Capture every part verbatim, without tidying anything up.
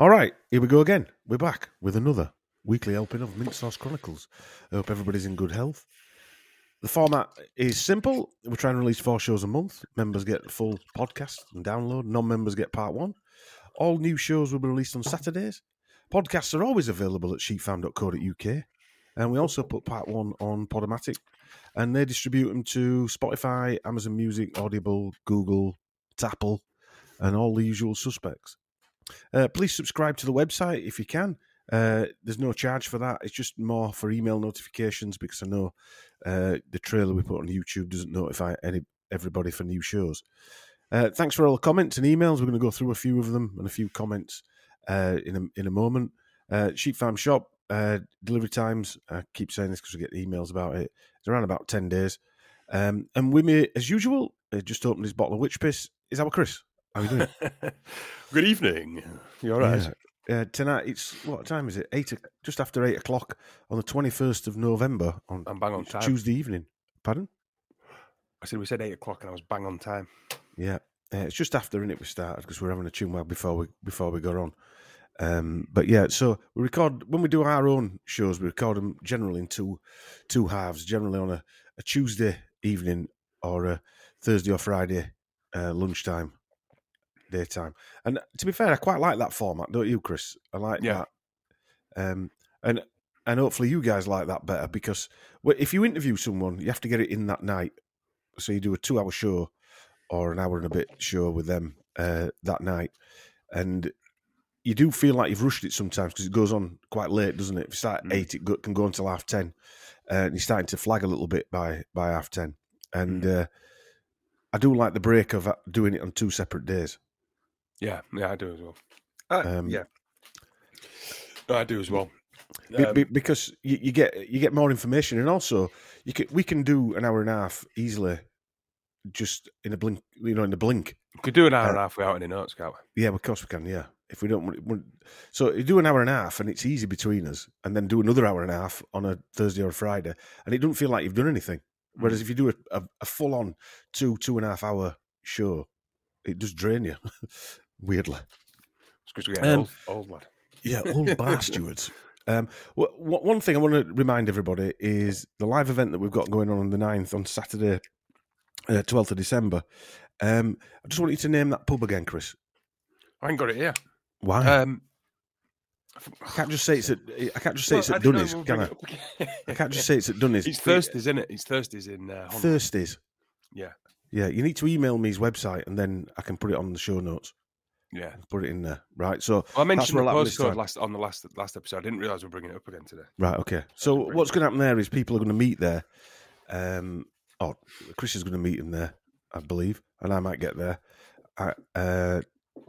All right, here we go again. We're back with another weekly helping of Mint Sauce Chronicles. I hope everybody's in good health. The format is simple. We're trying to release four shows a month. Members get the full podcast and download. Non-members get part one. All new shows will be released on Saturdays. Podcasts are always available at sheep farm dot co dot U K. And we also put part one on Podomatic. And they distribute them to Spotify, Amazon Music, Audible, Google, Apple, and all the usual suspects. Uh, please subscribe to the website if you can. Uh, there's no charge for that. It's just more for email notifications because I know uh, the trailer we put on YouTube doesn't notify any everybody for new shows. Uh, thanks for all the comments and emails. We're going to go through a few of them and a few comments uh, in a, in a moment. Uh, Sheep Farm Shop, uh, delivery times, I keep saying this because we get emails about it. It's around about ten days. Um, and with me, as usual, uh, just opened his bottle of witch piss, is our Chris. How are you doing? Good evening. You all right? Yeah. Uh, tonight, it's, what time is it? Eight, just after eight o'clock on the twenty-first of November on, I'm bang on time. Tuesday evening. Pardon? I said we said eight o'clock and I was bang on time. Yeah. Uh, it's just after, innit, we started because we're having a tune wag before we before we got on. Um, but yeah, so we record, when we do our own shows, we record them generally in two, two halves, generally on a, a Tuesday evening or a Thursday or Friday uh, lunchtime. Daytime. And to be fair, I quite like that format, don't you, Chris? I like Yeah. that. Um, and and hopefully you guys like that better because if you interview someone, you have to get it in that night. So you do a two-hour show or an hour and a bit show with them uh, that night. And you do feel like you've rushed it sometimes because it goes on quite late, doesn't it? If you start at mm. eight, it go, can go until half ten. Uh, and you're starting to flag a little bit by, by half ten. And mm. uh, I do like the break of doing it on two separate days. Yeah, yeah, I do as well. Uh, um, yeah, no, I do as well. Um, be, because you, you get you get more information, and also you can we can do an hour and a half easily, just in a blink. You know, in the blink. We could do an hour uh, and a half without any notes, can't we? Yeah, of course we can. Yeah, if we don't, we, so you do an hour and a half, and it's easy between us, and then do another hour and a half on a Thursday or a Friday, and it doesn't feel like you've done anything. Whereas mm. if you do a, a, a full on two two and a half hour show, it does drain you. Weirdly. It's because we get um, old, old lad. Yeah, old bar stewards. Um, w- w- one thing I want to remind everybody is the live event that we've got going on on the ninth on Saturday, uh, twelfth of December. Um, I just want you to name that pub again, Chris. I ain't got it here. Why? Um, I can't just say it's at. I can't just say well, it's at Dunnies, we'll can I? It I can't just say it's at Dunnies. It's Thursdays, isn't it? It's Thursdays in uh, Thursdays. Yeah. Yeah, you need to email me his website and then I can put it on the show notes. Yeah, put it in there, right? So well, I mentioned the postcode last on the last last episode. I didn't realise we we're bringing it up again today. Right, okay. So what's going to happen there is people are going to meet there. Um, oh, Chris is going to meet him there, I believe, and I might get there uh,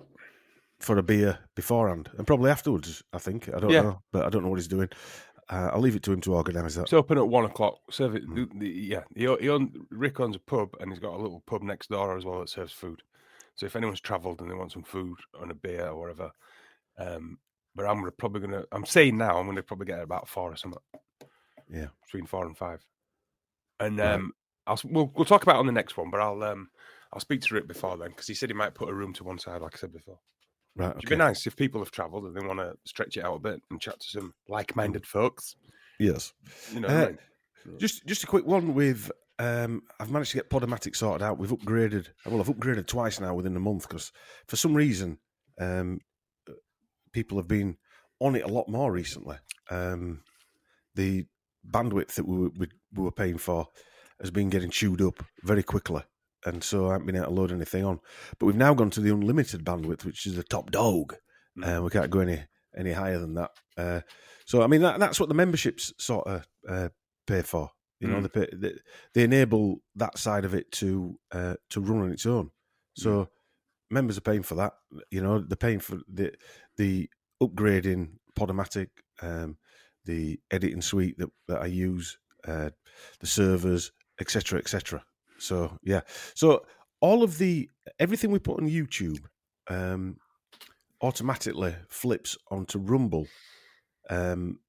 for a beer beforehand and probably afterwards. I think I don't yeah. know, but I don't know what he's doing. Uh, I'll leave it to him to organise that. It's open at one o'clock. Serve it. Mm. The, the, yeah, he, he own, Rick owns a pub and he's got a little pub next door as well that serves food. So if anyone's travelled and they want some food and a beer or whatever, um, but I'm probably going to, I'm saying now, I'm going to probably get about four or something. Yeah. Between four and five. And um, right. I'll, we'll, we'll talk about it on the next one, but I'll um, I'll speak to Rick before then because he said he might put a room to one side, like I said before. Right. Okay. It'd be nice if people have travelled and they want to stretch it out a bit and chat to some like-minded folks. Yes. You know uh, what I mean? Just, just a quick one with... Um, I've managed to get Podomatic sorted out. We've upgraded. Well, I've upgraded twice now within a month because for some reason um, people have been on it a lot more recently. Um, the bandwidth that we were, we, we were paying for has been getting chewed up very quickly, and so I haven't been able to load anything on. But we've now gone to the unlimited bandwidth, which is the top dog. Mm. Uh, we can't go any any higher than that. Uh, so I mean that, that's what the memberships sort of uh, pay for. You know, mm. they, pay, they they enable that side of it to uh, to run on its own. So mm. members are paying for that. You know, they're paying for the the upgrading Podomatic, um, the editing suite that, that I use, uh, the servers, et cetera, et cetera. So yeah, so all of the everything we put on YouTube um, automatically flips onto Rumble um,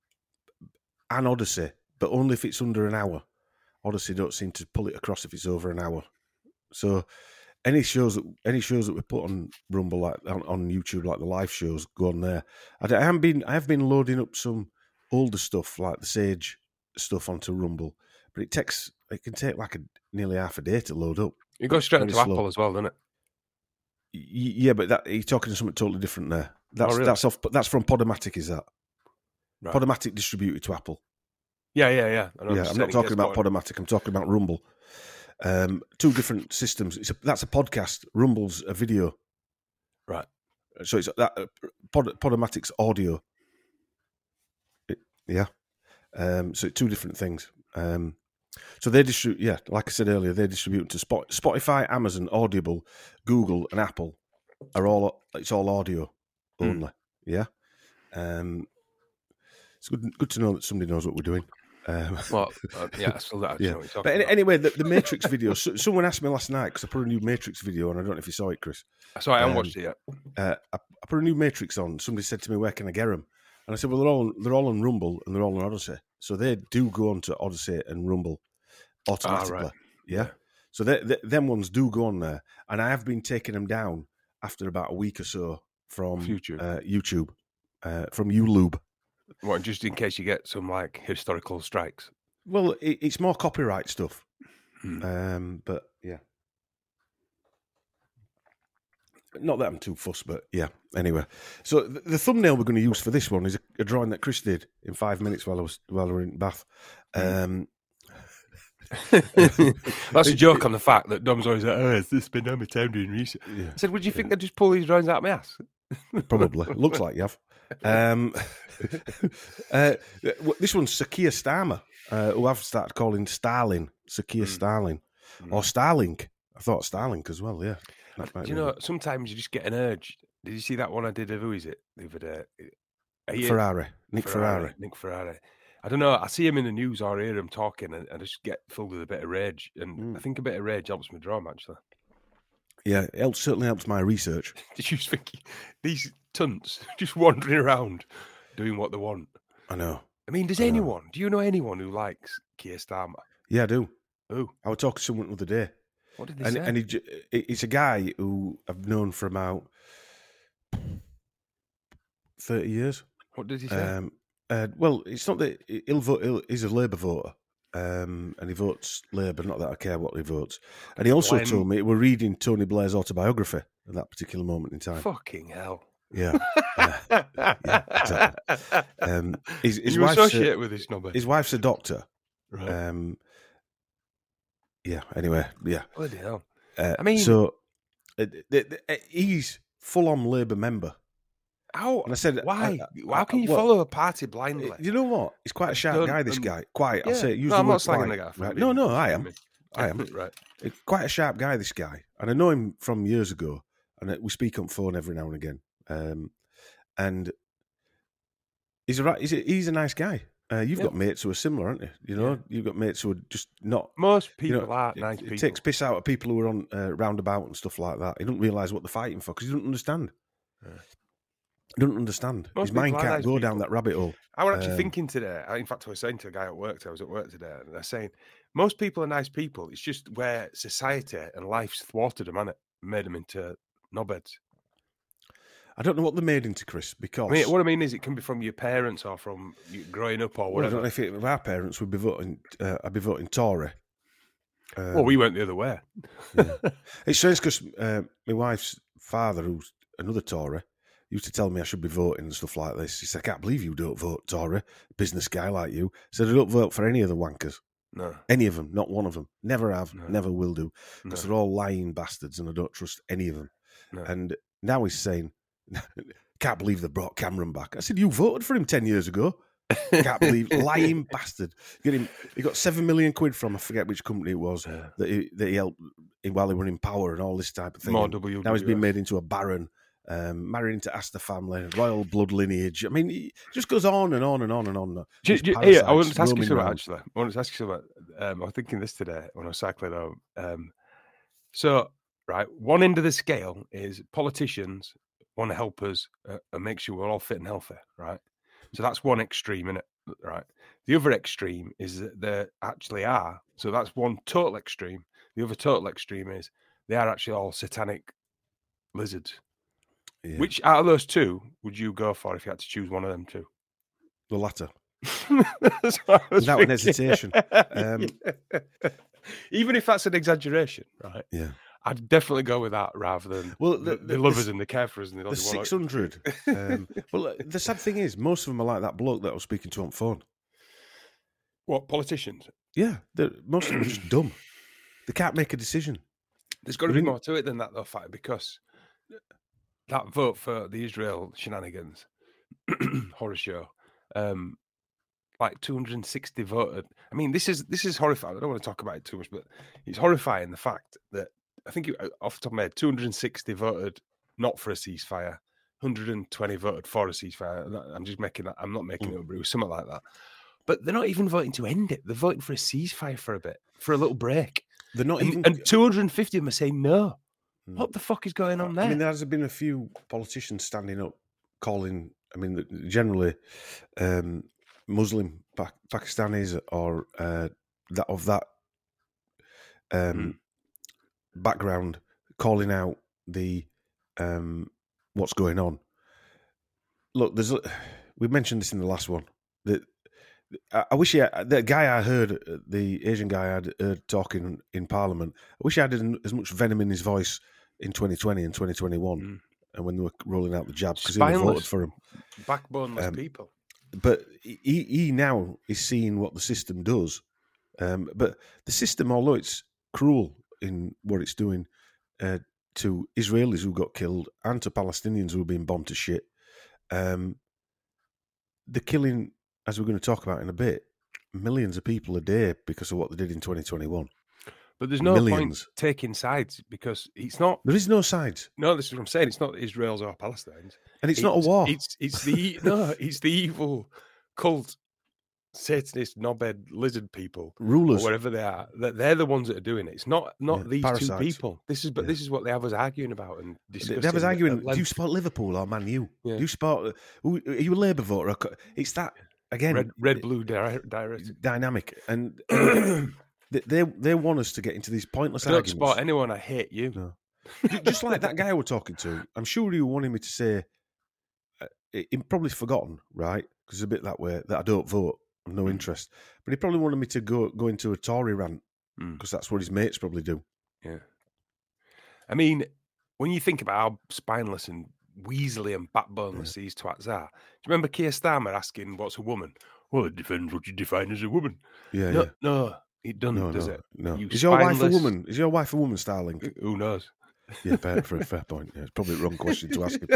and Odyssey. But only if it's under an hour. Odyssey don't seem to pull it across if it's over an hour. So any shows that any shows that we put on Rumble, like on, on YouTube, like the live shows, go on there. I, I haven't been. I have been loading up some older stuff, like the Sage stuff, onto Rumble, but it takes. It can take like a nearly half a day to load up. It goes straight Very into slow. Apple as well, doesn't it? Y- Yeah, but that you're talking something totally different there. That's Oh, really? that's off. That's from Podomatic. Is that Right. Podomatic distributed to Apple? Yeah, yeah, yeah. I know, Yeah, just I'm saying not it talking gets about more- Podomatic. I'm talking about Rumble. Um, two different systems. It's a, that's a podcast. Rumble's a video. Right. So it's that uh, Pod, Podomatic's audio. It- yeah. Um, so two different things. Um, so they distribute. Yeah, like I said earlier, they distribute to Spot, Spotify, Amazon, Audible, Google, and Apple. Are all it's all audio only. Mm. Yeah. Um, it's good. Good to know that somebody knows what we're doing. Um, Well, uh, yeah, I still don't actually Yeah. know what you're talking but any, about. anyway, the, the Matrix video. So, someone asked me last night because I put a new Matrix video on. I don't know if you saw it, Chris. So I haven't um, watched it yet. Uh, I, I put a new Matrix on. Somebody said to me, "Where can I get them?" And I said, "Well, they're all they're all on Rumble and they're all on Odyssey. So they do go on to Odyssey and Rumble automatically. Ah, right. Yeah. So they, they, them ones do go on there, and I have been taking them down after about a week or so from YouTube. Uh, YouTube, uh, from YouTube. What, just in case you get some like historical strikes. Well, it, it's more copyright stuff. Hmm. Um, but yeah. Not that I'm too fussed, but yeah. Anyway, so the, the thumbnail we're going to use for this one is a, a drawing that Chris did in five minutes while I was while we were in Bath. Um, That's a joke on the fact that Dom's always like, oh, has this been on my time doing research? yeah, I said, would you think I just pull these drawings out of my ass? probably looks like you have. Um, uh, this one's Sakia Starmer, uh, who I've started calling Starling, Sakia Mm. Starling, Mm. or Starlink. I thought Starlink as well. Yeah. That might Do you be- know, sometimes you just get an urge. Did you see that one I did of, who is it, the other day? Are you- Ferrari, Nick Ferrari. Nick Ferrari. I don't know. I see him in the news or hear him talking, and I just get filled with a bit of rage. And Mm. I think a bit of rage helps me draw him, actually. Yeah, it helps, certainly helps my research. Did you just think these tunts just wandering around doing what they want? I know. I mean, does I know. anyone, do you know anyone who likes Keir Starmer? Yeah, I do. Who? I was talking to someone the other day. What did they And, say? and he, j- it's a guy who I've known for about thirty years. what did he say? Um, uh, well, it's not that he'll vote. He'll, he's a Labour voter, um, and he votes Labour. Not that I care what he votes. And he also When- told me we're reading Tony Blair's autobiography at that particular moment in time. Fucking hell. Yeah, yeah, exactly. Um, his, his you wife's associate a, with this number. his wife's a doctor. Right. Um, yeah. Anyway, yeah. Bloody hell. Uh, I mean- so uh, the, the, he's full-on Labour member. How? And I said, Why? I- I- How can you well, follow a party blindly? You know what? He's quite a sharp Don't- guy, this um, guy. Quiet, I'll Yeah. say it. Use No, the I'm word not slagging quiet, the guy for right? being- No, no, I am. me. I am. Right. He's quite a sharp guy, this guy. And I know him from years ago. And we speak on phone every now and again. Um, and he's a, right, he's a, he's a nice guy. Uh, you've Yeah. got mates who are similar, aren't you? You know, Yeah. you've got mates who are just not. Most You people know, are it, nice it people. takes piss out of people who are on uh, roundabout and stuff like that. He doesn't realise what they're fighting for because he doesn't understand. Yeah. He doesn't understand. Most His mind people are can't nice go people. down that rabbit hole. I was actually Um, thinking today. I- In fact, I was saying to a guy at work. I was at work today, and they're saying most people are nice people. It's just where society and life's thwarted them, hasn't it? Made them into knobheads. I don't know what they're made into, Chris, because I mean, what I mean is, it can be from your parents or from you growing up or well, I don't whatever. know if, it, if our parents would be voting. Uh, I'd be voting Tory. Um, Well, we went the other way. It's strange because uh, my wife's father, who's another Tory, used to tell me I should be voting and stuff like this. He said, "I can't believe you don't vote Tory, business guy like you." He said, "I don't vote for any of the wankers, No, any of them, not one of them. Never have, No. never will do, no, because they're all lying bastards, and I don't trust any of them." no. And now he's saying, "Can't believe they brought Cameron back." I said, "You voted for him ten years ago." Can't believe lying bastard. Get him. He got seven million quid from I forget which company it was Yeah. that he that he helped him while he were in power and all this type of thing. More And W. now he's been made into a baron, um, married into Astor family, royal blood lineage. I mean, it just goes on and on and on and on. Do, These do, here, I wanted parasites to ask you roaming something, round. actually. I wanted to ask you something. Um, I was thinking this today when I was cycling home. Um, so, right, one end of the scale is politicians want to help us uh, and make sure we're all fit and healthy, right? So that's one extreme, innit? Right. The other extreme is that they actually are. So that's one total extreme. The other total extreme is they are actually all satanic lizards. Yeah. Which out of those two would you go for if you had to choose one of them two? The latter. That's what I was Without an thinking. hesitation. Um, Yeah. Even if that's an exaggeration, right? Yeah. I'd definitely go with that rather than Well, the, the- they the- love the- us and they care for us and they The don't want six hundred. Um, well, the sad thing is, most of them are like that bloke that I was speaking to on phone. What, politicians? Yeah, they're- most of them are just dumb. They can't make a decision. There's got to They're be in- more to it than that, though, Fight, because that vote for the Israel shenanigans horror show, um, like two hundred sixty voted. I mean, this is this is horrifying. I don't want to talk about it too much, but it's horrifying the fact that I think it, off the top of my head, two hundred sixty voted not for a ceasefire, one hundred twenty voted for a ceasefire. And that- I'm just making that. I'm not making Mm. it up, but it was something like that. But they're not even voting to end it. They're voting for a ceasefire for a bit, for a little break. They're not And, even. and two hundred fifty of them are saying no. Mm. What the fuck is going on there? I mean, there has been a few politicians standing up, calling. I mean, generally, um, Muslim pa- Pakistanis or uh, that of that um, Mm. background, calling out the um, what's going on. Look, there's a, we mentioned this in the last one. That I, I wish he had, the guy I heard, the Asian guy I had heard talking in Parliament. I wish he had as much venom in his voice in twenty twenty and twenty twenty-one, Mm. and when they were rolling out the jabs, because he would have voted Spineless. for him. Backboneless Um, people. But he, he now is seeing what the system does. Um, but the system, although it's cruel in what it's doing uh, to Israelis who got killed and to Palestinians who are being bombed to shit, um, they're killing, as we're going to talk about in a bit, millions of people a day because of what they did in twenty twenty-one. But there's no point millions. taking sides because it's not. There is no sides, No, this is what I'm saying. It's not Israel's or Palestine's. and it's, not a war. It's it's the no. It's the evil cult, Satanist, knobhead, lizard people, or Rulers. whatever they are. That they're the ones that are doing it. It's not not Yeah, these parasites. two people. This is but Yeah. this is what they have us arguing about and They discussing. they was at arguing, do you length. support Liverpool or Man U? Yeah. Do you support, who- are you a Labour voter? or co- It's that, again, red red blue di- direct. dynamic. And uh, they, they they want us to get into these pointless I don't arguments. support anyone. I hate you. No. Ju- Just like that guy we're talking to, I'm sure he wanted me to say, uh, he he probably forgotten, right? Because it's a bit that way, that I don't vote, I've no Mm. interest. But he probably wanted me to go go into a Tory rant, Mm. because that's what his mates probably do. Yeah. I mean, when you think about how spineless and weaselly and backboneless these twats are, do you remember Keir Starmer asking, what's a woman? Well, it depends what you define as a woman. Yeah, no, yeah. no, it doesn't, No, does no, it? no. You Is your wife a spineless- woman? Is your wife a woman, Starling? Who knows? Yeah, fair, for a fair point. Yeah, it's probably the wrong question to ask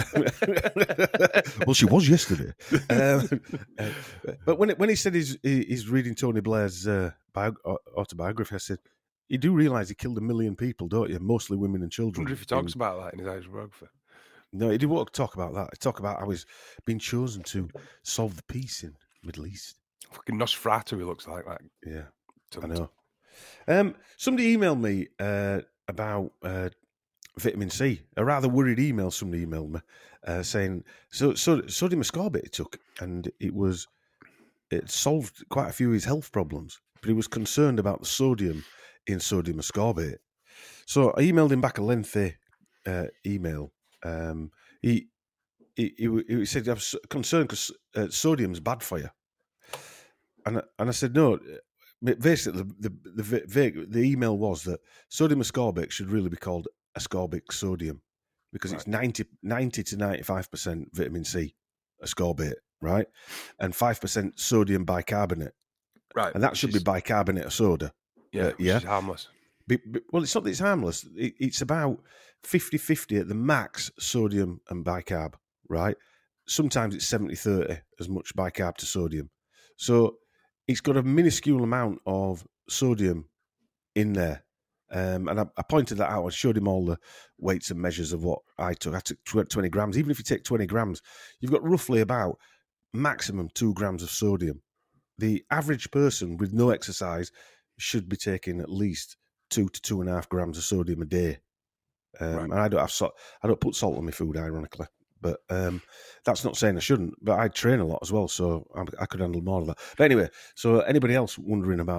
him. Well, she was yesterday. Um, uh, but when it, when he said he's he's reading Tony Blair's uh, bio, autobiography, I said, you do realise he killed a million people, don't you? Mostly women and I children. wonder if he talks about that in his autobiography. No, he didn't want to talk about that. He talked about how he's been chosen to solve the peace in the Middle East. Fucking Nosferatu, he looks like that. Yeah, I Cunt. know. Um, somebody emailed me uh, about uh, vitamin C. A rather worried email somebody emailed me uh, saying, so, so sodium ascorbate he took, and it was it solved quite a few of his health problems, but he was concerned about the sodium in sodium ascorbate. So I emailed him back a lengthy uh, email. Um, he, he he he said, I'm concerned because uh, sodium's bad for you. And I, and I said, no, basically the, the the the email was that sodium ascorbate should really be called ascorbic sodium, because it's ninety, ninety to ninety-five percent vitamin C ascorbate, right? And five percent sodium bicarbonate. Right. And that which should is- be bicarbonate of soda. yeah, uh, which yeah. is harmless. Be- be- Well, it's not that it's harmless. It, it's about fifty-fifty at the max sodium and bicarb, right? Sometimes it's seventy thirty as much bicarb to sodium. So it's got a minuscule amount of sodium in there. Um, and I, I pointed that out. I showed him all the weights and measures of what I took. I took tw- twenty grams. Even if you take twenty grams, you've got roughly about maximum two grams of sodium. The average person with no exercise should be taking at least two to two and a half grams of sodium a day. Um, Right. And I don't have salt. I don't put salt on my food, ironically. But um, that's not saying I shouldn't. But I train a lot as well, so I, I could handle more of that. But anyway, so anybody else wondering about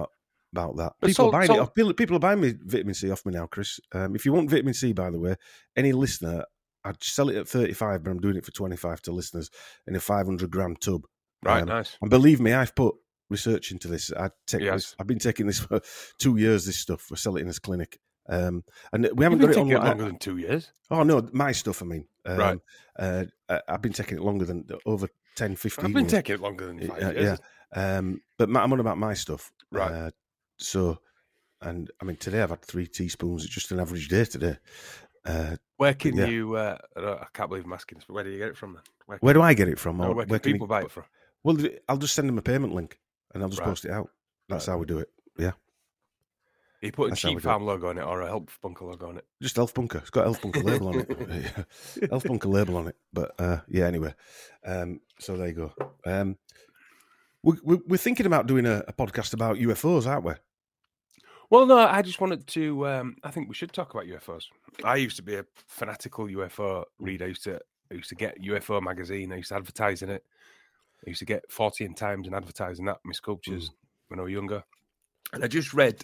about that. But People salt- are buying salt- it off. People, people are buying me vitamin C off me now, Chris. Um, if you want vitamin C, by the way, any listener, I'd sell it at thirty-five, but I'm doing it for twenty-five to listeners in a five hundred gram tub. Right, Um, nice. And believe me, I've put research into this. I take Yes. this. I've been taking this for two years. This stuff. We sell it in this clinic, um, and we You've haven't been got it taking on it longer than two years. Oh no, my stuff. I mean, um, Right. Uh, I- I've been taking it longer than over ten, fifteen I've been years. taking it longer than five Yeah, years. yeah. Um, but my, I'm on about my stuff, Right. Uh, so, and I mean, today I've had three teaspoons. It's just an average day today. Uh, Where can yeah. you? Uh, I, don't- I can't believe I'm asking this, but where do you get it from then? Where, where do I get it from? no, Or where can where can people you- buy it from? Well, I'll just send them a payment link, and I'll just Right. post it out. That's Right. how we do it. Yeah, You put a That's how we Cheap do it. Farm logo on it or a Help Bunker logo on it. just Elf Bunker. It's got Elf Bunker label on it. Elf Bunker label on it. But uh, yeah, anyway. Um, so there you go. Um, we, we, we're thinking about doing a, a podcast about U F Os, aren't we? Well, no, I just wanted to. Um, I think we should talk about U F Os. I used to be a fanatical U F O reader. I used to, I used to get U F O magazine. I used to advertise in it. I used to get fourteen Times and advertising that my sculptures Mm. when I was younger. And I just read.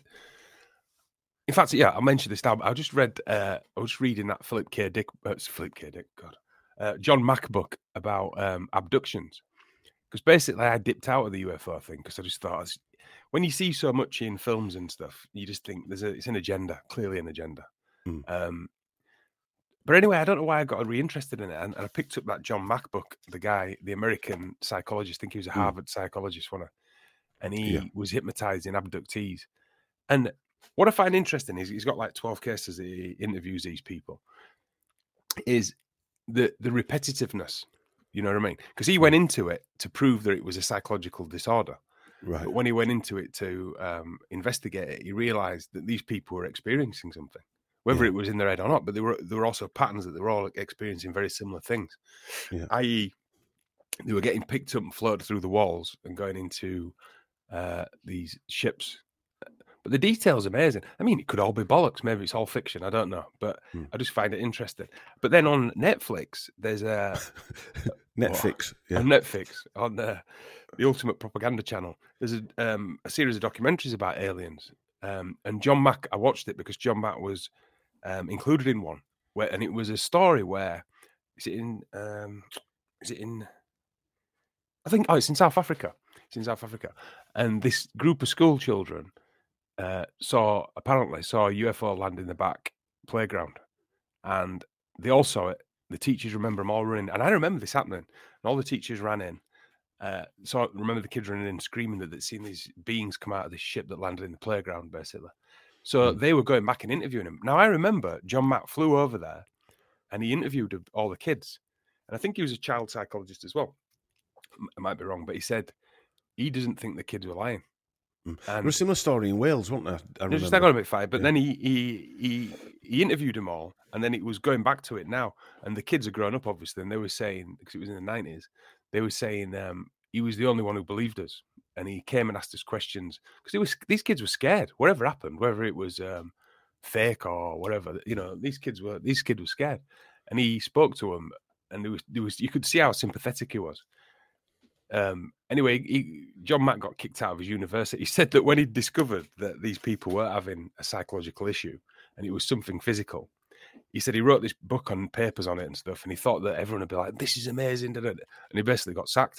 In fact, yeah, I mentioned this now. But I just read. Uh, I was reading that Philip K. Dick. Uh, it's Philip K. Dick. God, uh, John Mack book about um, abductions. Because basically, I dipped out of the U F O thing because I just thought, it's- when you see so much in films and stuff, you just think there's a it's an agenda, clearly an agenda. Mm. Um, but anyway, I don't know why I got reinterested in it, and, and I picked up that John Mack book, the guy, the American psychologist. I think he was a Mm. Harvard psychologist, one, and he Yeah. was hypnotizing abductees. And what I find interesting is he's got like twelve cases that he interviews these people. Is the the repetitiveness. You know what I mean? Because he went into it to prove that it was a psychological disorder. Right. But when he went into it to um, investigate it, he realized that these people were experiencing something, whether Yeah. it was in their head or not. But there were there were also patterns that they were all experiencing very similar things, Yeah. that is, they were getting picked up and floated through the walls and going into uh, these ships. But the detail's amazing. I mean, it could all be bollocks. Maybe it's all fiction. I don't know. But Hmm. I just find it interesting. But then on Netflix, there's a Netflix. Yeah. on Netflix on the, the Ultimate Propaganda channel. There's a, um, a series of documentaries about aliens, um, and John Mack. I watched it because John Mack was um, included in one, where and it was a story where is it in um, is it in I think oh it's in South Africa. It's in South Africa, and this group of school children uh, saw apparently saw a U F O land in the back playground, and they all saw it. The teachers remember them all running, and I remember this happening. And all the teachers ran in. Uh, so I remember the kids running in, screaming that they'd seen these beings come out of this ship that landed in the playground, basically. So Mm. they were going back and interviewing him. Now I remember John Mack flew over there, and he interviewed all the kids, and I think he was a child psychologist as well. I might be wrong, but he said he doesn't think the kids were lying. Mm. And There was a similar story in Wales, wasn't there? I Just remember. hang on a bit, five. But Yeah. then he, he he he interviewed them all, and then it was going back to it now. And the kids are grown up, obviously, and they were saying because it was in the nineties, they were saying um, he was the only one who believed us, and he came and asked us questions because it was these kids were scared. Whatever happened, whether it was um, fake or whatever, you know, these kids were these kids were scared, and he spoke to them, and there was there was you could see how sympathetic he was. Um, anyway, he, John Mack got kicked out of his university. He said that when he discovered that these people were having a psychological issue and it was something physical, he said he wrote this book on papers on it and stuff, and he thought that everyone would be like, "This is amazing," da, da, da. And he basically got sacked.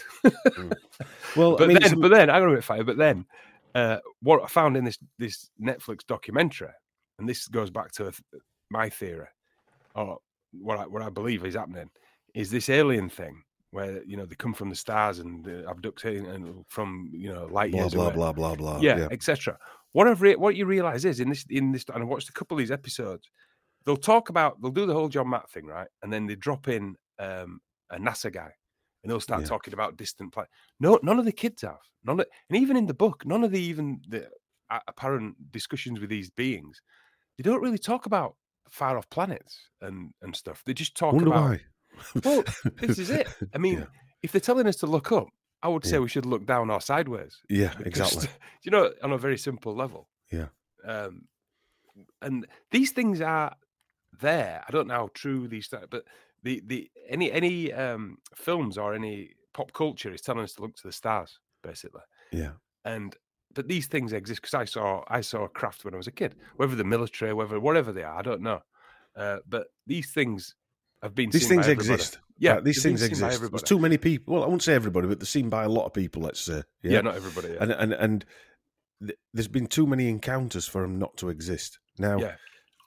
Well, but I mean, it's then, a- but then, I'm gonna fire. But then, uh, what I found in this this Netflix documentary, and this goes back to my theory, or what I what I believe is happening, is this alien thing where you know they come from the stars and the abducting and from you know light blah years blah away. blah blah blah. yeah, et cetera. What I've re- what you realize is in this in this, and I watched a couple of these episodes. They'll talk about they'll do the whole John Mack thing, right? And then they drop in um, a NASA guy, and they'll start Yeah. talking about distant planets. No, none of the kids have. None of, and even in the book, none of the even the uh, apparent discussions with these beings, they don't really talk about far off planets and and stuff. They just talk Wonder about. why. Well, this is it. I mean, Yeah. if they're telling us to look up, I would say Yeah. we should look down or sideways. Yeah, Because, exactly. you know, on a very simple level. Yeah. Um, and these things are there. I don't know how true these are, but the the any any um films or any pop culture is telling us to look to the stars, basically. Yeah. And but these things exist because I saw I saw a craft when I was a kid. Whether the military, whether whatever they are, I don't know. Uh, but these things have been These seen things by everybody. exist. Yeah, right, these they've been things seen by exist. everybody. There's too many people. Well, I wouldn't say everybody, but they're seen by a lot of people. Let's say. Yeah, Yeah, not everybody. Yeah. and and and th- there's been too many encounters for them not to exist. Now, yeah.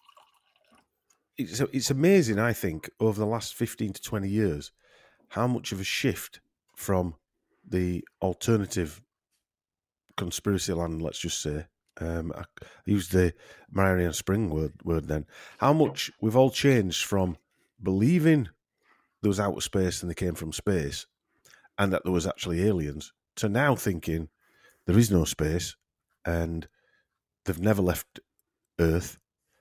it's it's amazing. I think over the last fifteen to twenty years, how much of a shift from the alternative conspiracy land, let's just say. Um, I used the Marianne Spring word, word then. How much we've all changed from believing there was outer space and they came from space and that there was actually aliens to now thinking there is no space and they've never left Earth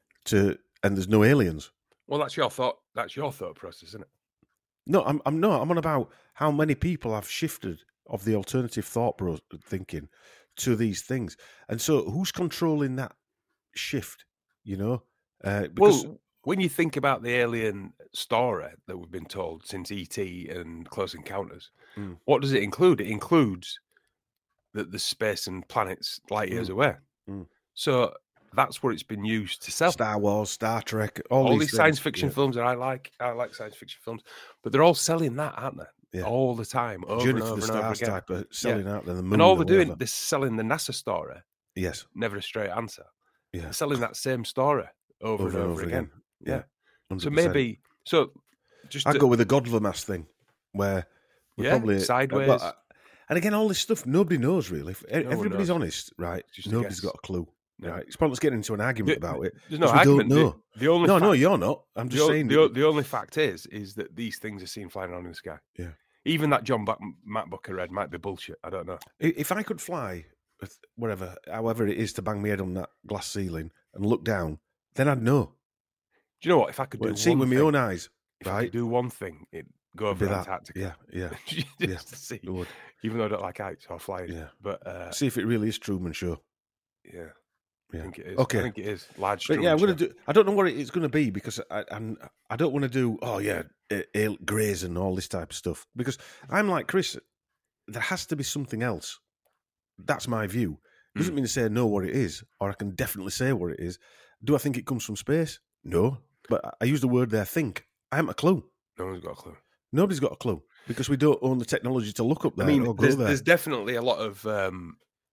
to and there's no aliens. Well, that's your thought. That's your thought process, isn't it? No, I'm I'm not. I'm on about how many people have shifted of the alternative thought pro- thinking to these things, and so who's controlling that shift? You know, uh, because Well, when you think about the alien story that we've been told since E T and Close Encounters, Mm. what does it include? It includes that the space and planets light years Mm. away. Mm. So that's what it's been used to sell. Star Wars, Star Trek, all, all these, these things, science fiction yeah. films that I like, I like science fiction films, but they're all selling that, aren't they? Yeah. All the time, over Journey and to over the and over Stars again. type of selling out there, the moon And all or they're doing, whatever. they're selling the NASA story. Yes, Never a straight answer. yeah, They're selling that same story over, over and over, again. Yeah, Yeah. one So hundred percent. maybe, so just I'd to- go with the Godvermass thing, where we're Yeah, probably sideways. well, I- and again, all this stuff nobody knows really. If one everybody's knows. honest, right? It's just a Nobody's guess. got a clue. No. Right? It's pointless getting into an argument The- about it. There's no 'cause we don't argument. The- know. The, only No, fact, no, you're not. I'm just the, o- saying. the, that- o- the only fact is, is that these things are seen flying around in the sky. Yeah. Even that John Ba- Matt Book I read might be bullshit. I don't know. I- If I could fly, with whatever, however it is, to bang my head on that glass ceiling and look down, then I'd know. Do you know what? If I could do Well, see it one with my thing, own eyes, if I right? could do one thing, it'd go It'd be over that. Antarctica. Yeah, yeah, just yeah. to see. it would. Even though I don't like heights or flying. Yeah. But uh, See if it really is Truman Show. yeah, Yeah. I think it is. Okay. I think it is. Large But Truman yeah, I'm gonna Show. do. I don't know what it's going to be because I I'm, I don't want to do. Oh yeah, uh, ale, Greys and all this type of stuff because I'm like Chris. There has to be something else. That's my view. Doesn't Mm. mean to say I know what it is, or I can definitely say what it is. Do I think it comes from space? No, but I- I use the word there. Think. I haven't a clue. No one's got a clue. Nobody's got a clue because we don't own the technology to look up there I mean, or go there's, there. there's definitely a lot of um,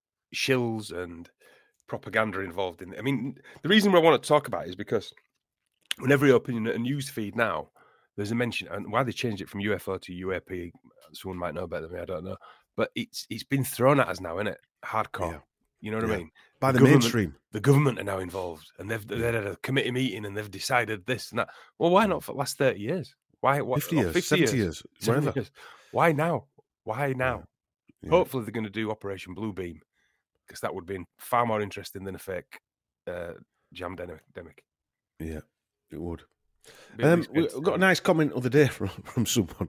shills and propaganda involved in it. I mean, the reason I want to talk about it is because whenever you open a news feed now, there's a mention, and why they changed it from U F O to U A P, someone might know better than me, I don't know. But it's it's been thrown at us now, isn't it? Hardcore. Yeah. You know what Yeah. I mean? By the, the government- mainstream. The government are now involved, and they've they had a committee meeting, and they've decided this and that. Well, why not for the last thirty years? Why what? fifty or years, fifty seventy years, years, seventy whatever. years. Why now? Why now? Yeah. Hopefully, they're going to do Operation Bluebeam because that would be far more interesting than a fake uh, jam demic. Yeah, it would. Be at Um, least we good we got a story. nice comment the other day from, from someone.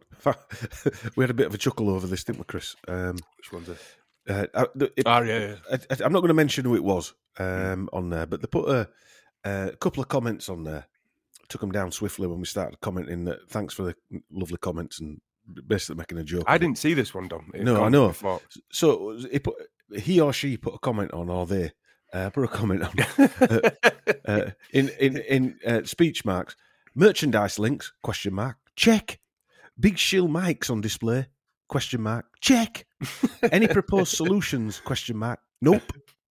We had a bit of a chuckle over this, didn't we, Chris? Um, Which one's it? uh, uh, the- it- Oh, yeah, yeah. I, I- I'm not going to mention who it was um, on there, but they put a, a couple of comments on there. Took them down swiftly when we started commenting. That thanks for the lovely comments and basically making a joke. I of it. didn't see this one, Dom. It No, I gone know. before. So he put he or she put a comment on, or they uh, put a comment on uh, in in in uh, speech marks. Merchandise links? Question mark. Check. Big shill mics on display? Question mark. Check. Any proposed solutions? Question mark. Nope.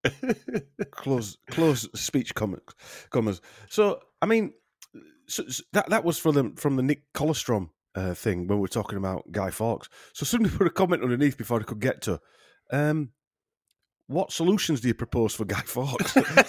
Close close speech comments commas. So I mean, so, so that that was for the from the Nick Colostrom uh, thing when we were talking about Guy Fawkes. So somebody put a comment underneath before they could get to. Um, what solutions do you propose for Guy Fawkes?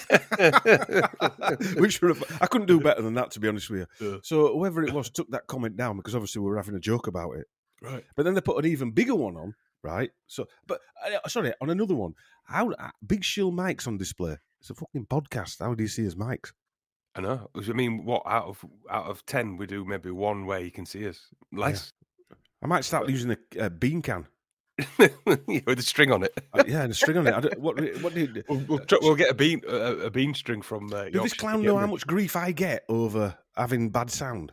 Which were, I couldn't do better than that, to be honest with you. Yeah. So whoever it was took that comment down because obviously we were having a joke about it. Right. But then they put an even bigger one on, right? So, but uh, sorry, on another one, how uh, big shield mics on display? It's a fucking podcast. How do you see his mics? I know. I mean, what out of out of ten, we do maybe one where you can see us. Less. I might start using a, a bean can. With a string on it. Uh, yeah, and a string on it. I don't, what? What do you, We'll, we'll, try, we'll get a bean a, a bean string from. Uh, do this Yorkshire clown to get know how me. much grief I get over having bad sound?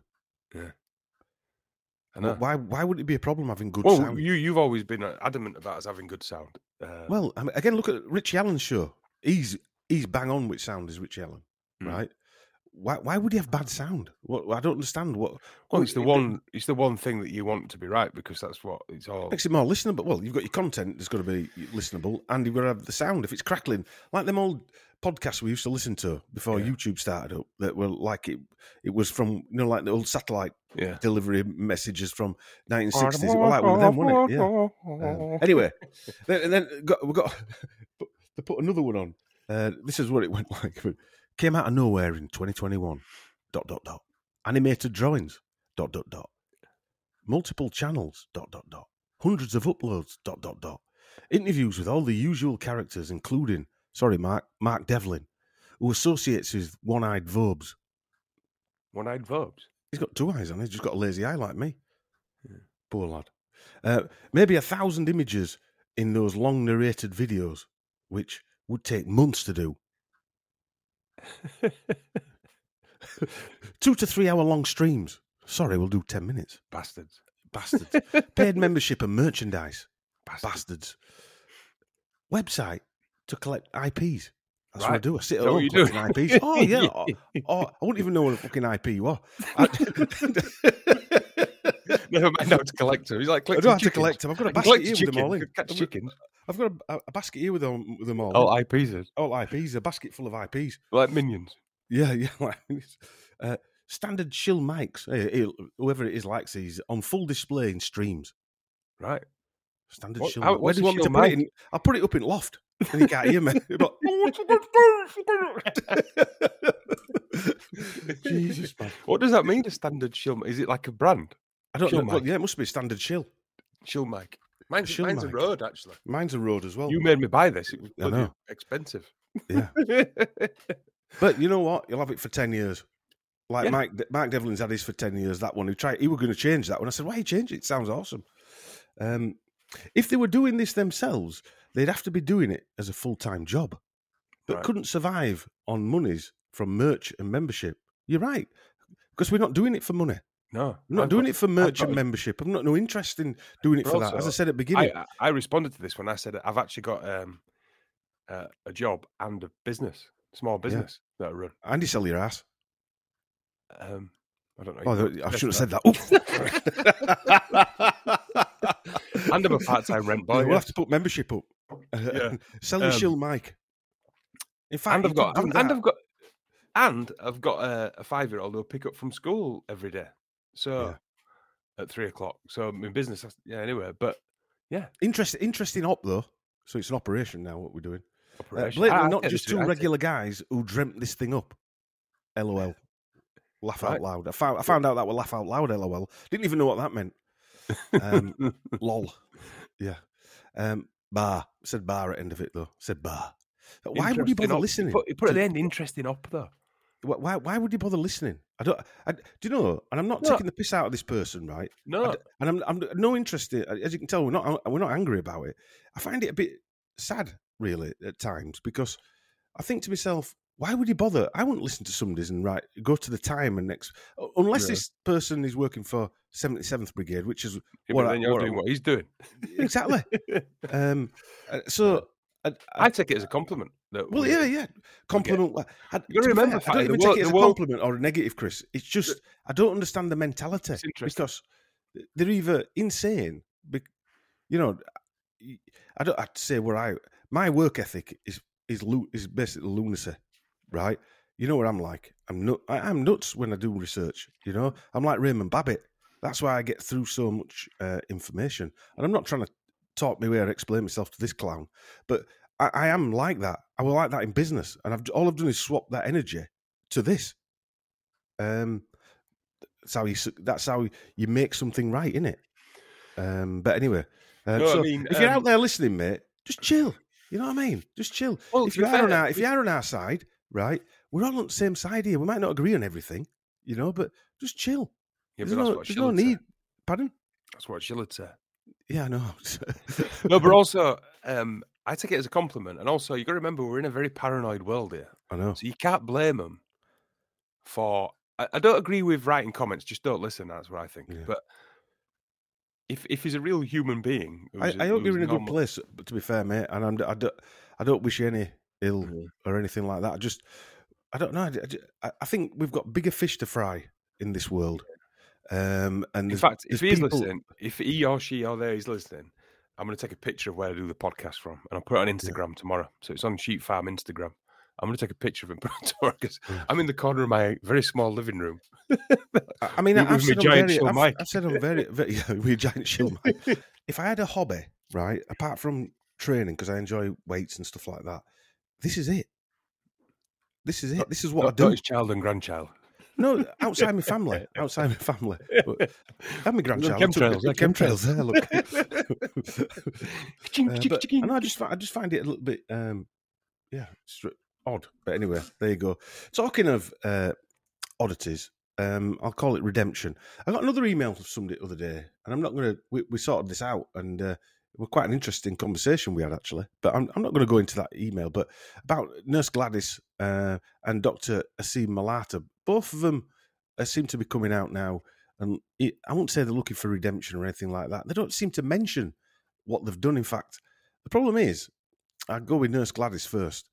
I know. Why? Why would it be a problem having good Well, sound? you you've always been adamant about us having good sound. Um, well, I mean, again, look at Richie Allen's show. He's he's bang on with sound as Richie Allen, Mm. right? Why why would he have bad sound? What I don't understand. What well, what- it's the it- one. It's the one thing that you want to be right because that's what it's all. makes it more listenable. Well, you've got your content that's got to be listenable, and you've got to have the sound. If it's crackling, like them old podcasts we used to listen to before Yeah. YouTube started up, that were like it. It was from you know like the old satellite Yeah. delivery messages from nineteen sixties. It was like one of them, wasn't it? Yeah. Um, anyway, then, and then got, we got to put another one on. Uh, this is what it went like. Came out of nowhere in twenty twenty-one. Dot dot dot. Animated drawings. Dot dot dot. Multiple channels. Dot dot dot. Hundreds of uploads. Dot dot dot. Interviews with all the usual characters, including sorry, Mark Mark Devlin, who associates with one-eyed Vobes. One-eyed Vobes. He's got two eyes on. He's just got a lazy eye like me. Yeah. Poor lad. Uh, maybe a thousand images in those long narrated videos, which would take months to do. Two to three hour long streams. Sorry, we'll do ten minutes. Bastards. Bastards. Paid membership and merchandise. Bastards. Bastards. Website to collect I Ps. That's Right. what I do. I sit at Is that what home you do? collecting I Ps. Oh, yeah. Oh, oh, I wouldn't even know what a fucking I P was. I, Never mind how to collect them. He's like I collecting don't have to chickens. collect them. I've got I a can basket collect here chicken. with them all in. Catch I've got- chickens. I've got a, a basket here with them, with them all. Oh, in. I Ps is All I Ps. A basket full of I Ps. like minions. Yeah, yeah. like, uh, standard shill mics. Hey, hey, whoever it is likes these on full display in streams. Right. Standard What- shill. how- mic. Where what's do you a want me to shill put it mic? in? I'll put it up in loft, and you can't hear me. You're like, Jesus, man. What does that mean? A standard shill? mic? Is it like a brand? I don't Shill know. Well, mic. yeah, it must be standard shill. Shill mic. Mine's, Shill mine's a mic. road actually. Mine's a road as well. You made me buy this. It was I bloody know. expensive. Yeah, but you know what? You'll have it for ten years. Like Yeah. Mike, Mark Devlin's had his for ten years. That one, he tried. He was going to change that one. I said, "Why you change it? It sounds awesome." Um, if they were doing this themselves, they'd have to be doing it as a full time job, but Right. couldn't survive on monies from merch and membership. You're right, because we're not doing it for money. No, We're not I've doing got- it for merch got- and membership. I'm not no interest in doing it But for that. As I also, said at the beginning, I, I I responded to this when I said I've actually got um, uh, a job and a business, small business that I run. and you sell your ass. Um, I don't know. Oh, you I know, should have said that. Oh. And I'm a part-time rent boy. We'll yeah. have to put membership up. Yeah. Sell your Um, shill mic. In fact, And you I've got, could do and, and that. I've got, and I've got a, a five-year-old who'll pick up from school every day. So Yeah. at three o'clock. So my business, has, yeah. Anyway, but yeah, Interest, interesting op though. So it's an operation now. What we're doing. Uh, operation. blatantly I- I not get just this, two I take- regular guys who dreamt this thing up. LOL. Laugh out Right. loud. I found I found out that were laugh out loud. LOL. Didn't even know what that meant. Um, lol. Yeah. Um, bar said bar at the end of it though. Said bar. Why would you Interesting bother op. listening? You put, you put at to- the end interesting up though. Why, why? Why would you bother listening? I don't. I, do you know? And I'm not No. taking the piss out of this person, right? No, I d- and I'm, I'm no interest in. As you can tell, we're not. We're not angry about it. I find it a bit sad, really, at times, because I think to myself, why would you bother? I wouldn't listen to somebody's and write go to the time and next, unless Yeah. this person is working for seventy-seventh Brigade, which is Yeah, what but I- then you're what I- doing what he's doing. exactly. um, uh, so. I, I, I take it as a compliment. That well, we- yeah, yeah. Compliment. I, I, You gotta to be remember, fair, I don't Fatty, even the take world- it as the a world- compliment or a negative, Chris. It's just I don't understand the mentality It's interesting. because they're either insane. bec- You know, I don't have to say where I. My work ethic is is lu- is basically lunacy, right? You know what I'm like. I'm nut. I, I'm nuts when I do research. You know, I'm like Raymond Babbitt. That's why I get through so much uh, information, and I'm not trying to talk me way or explain myself to this clown, but. I, I am like that. I was like that in business, and I've all I've done is swap that energy to this. Um, that's how you. s- That's how you make something right, innit? Um, but anyway, uh, No, I so mean, if you're um, out there listening, mate, just chill. You know what I mean? Just chill. Well, if to you be are on fair, our, if we- you are on our side, right, we're all on the same side here. We might not agree on everything, you know, but just chill. Yeah, but there's that's no, what there's Sheila no would say. need. Pardon? That's what Sheila would say. Yeah, I know. No, but also, um, I take it as a compliment. And also, you got to remember, we're in a very paranoid world here. I know. So you can't blame them for. I, I don't agree with writing comments. Just don't listen. That's what I think. Yeah. But if if he's a real human being, I, who's a- I hope who's you're in a normal- good place. To be fair, mate, and I'm, I don't, I don't wish you any ill Mhm. or anything like that. I just, I don't know. I, I, I think we've got bigger fish to fry in this world. Um, and In there's, fact, if there's he is people, listening, if he or she or there is listening, I'm going to take a picture of where I do the podcast from, and I'll put it on Instagram tomorrow. So it's on Sheep Farm Instagram. I'm going to take a picture of him because Mm. I'm in the corner of my very small living room. I, I mean, with- I've with my said, on giant very, shill I've, mic. I've said on very, very yeah, with a giant shill mic. If I had a hobby, right, apart from training, because I enjoy weights and stuff like that, this is it. This is it. This is what not, I do. not his child and grandchild. No, outside my family. Outside my family. But I have my grandchild. chemtrails, I took- yeah, chemtrails there, look. Ka-ching, Uh, ka-ching, but ka-ching. and I just, fi- I just find it a little bit, um, yeah, str- odd. But anyway, there you go. Talking of uh, oddities, um, I'll call it redemption. I got another email from somebody the other day, and I'm not going to. We, we sorted this out, and uh, it was quite an interesting conversation we had actually. But I'm, I'm not going to go into that email. But about Nurse Gladys uh, and Doctor Asim Malata, both of them uh, seem to be coming out now, and it, I won't say they're looking for redemption or anything like that. They don't seem to mention what they've done. In fact, the problem is, I go with Nurse Gladys first.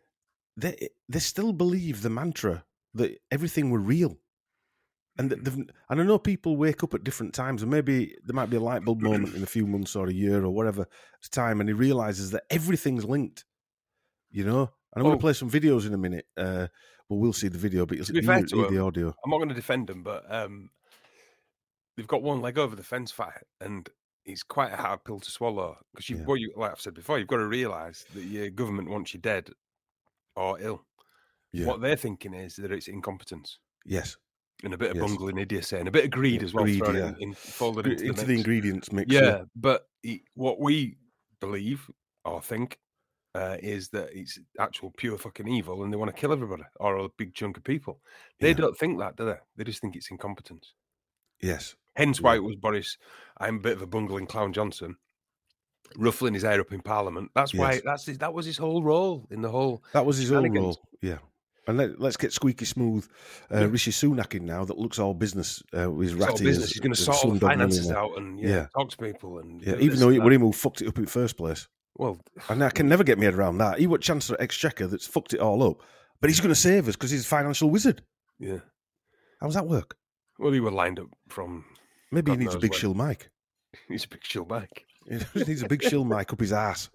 They they still believe the mantra that everything were real, and that they've, and I know people wake up at different times, and maybe there might be a light bulb moment in a few months or a year or whatever time, and he realizes that everything's linked. You know, and I'm going Oh. to play some videos in a minute. Uh, well, we'll see the video, but To be you'll fair hear, to hear the them, audio. I'm not going to defend them, but um, they've got one leg over the fence fight, and it's quite a hard pill to swallow because you've, Yeah. what you, like I've said before, you've got to realise that your government wants you dead or ill. Yeah. What they're thinking is that it's incompetence Yes. and a bit of Yes. bungling idiocy and a bit of greed Yeah, as well, greed, thrown yeah. in, in, folded Into, into, the, the mix. ingredients mix. Yeah, but he, what we believe or think uh, is that it's actual pure fucking evil, and they want to kill everybody or a big chunk of people. They Yeah. don't think that, do they? They just think it's incompetence. Yes. Hence why Yeah. it was Boris. I'm a bit of a bungling clown Johnson, ruffling his hair up in Parliament. That's why. Yes. That's his, that was his whole role in the whole. That was his own shenanigans. role. Yeah. And let, let's get squeaky smooth uh, Yeah. Rishi Sunak in now that looks all business uh, with his It's all ratty. business. as- He's going to as sort all the Slumdog finances Millionaire. out and yeah, Yeah. talk to people and Yeah, do even this though and it that. were him who fucked it up in the first place. Well, And I can never get my head around that. He was Chancellor at Exchequer that's fucked it all up. But he's going to save us because he's a financial wizard. yeah. How does that work? Well, he were lined up from. Maybe God he needs a knows big when. shill mic. He's a big chill back. He just needs a big shill mic up his ass.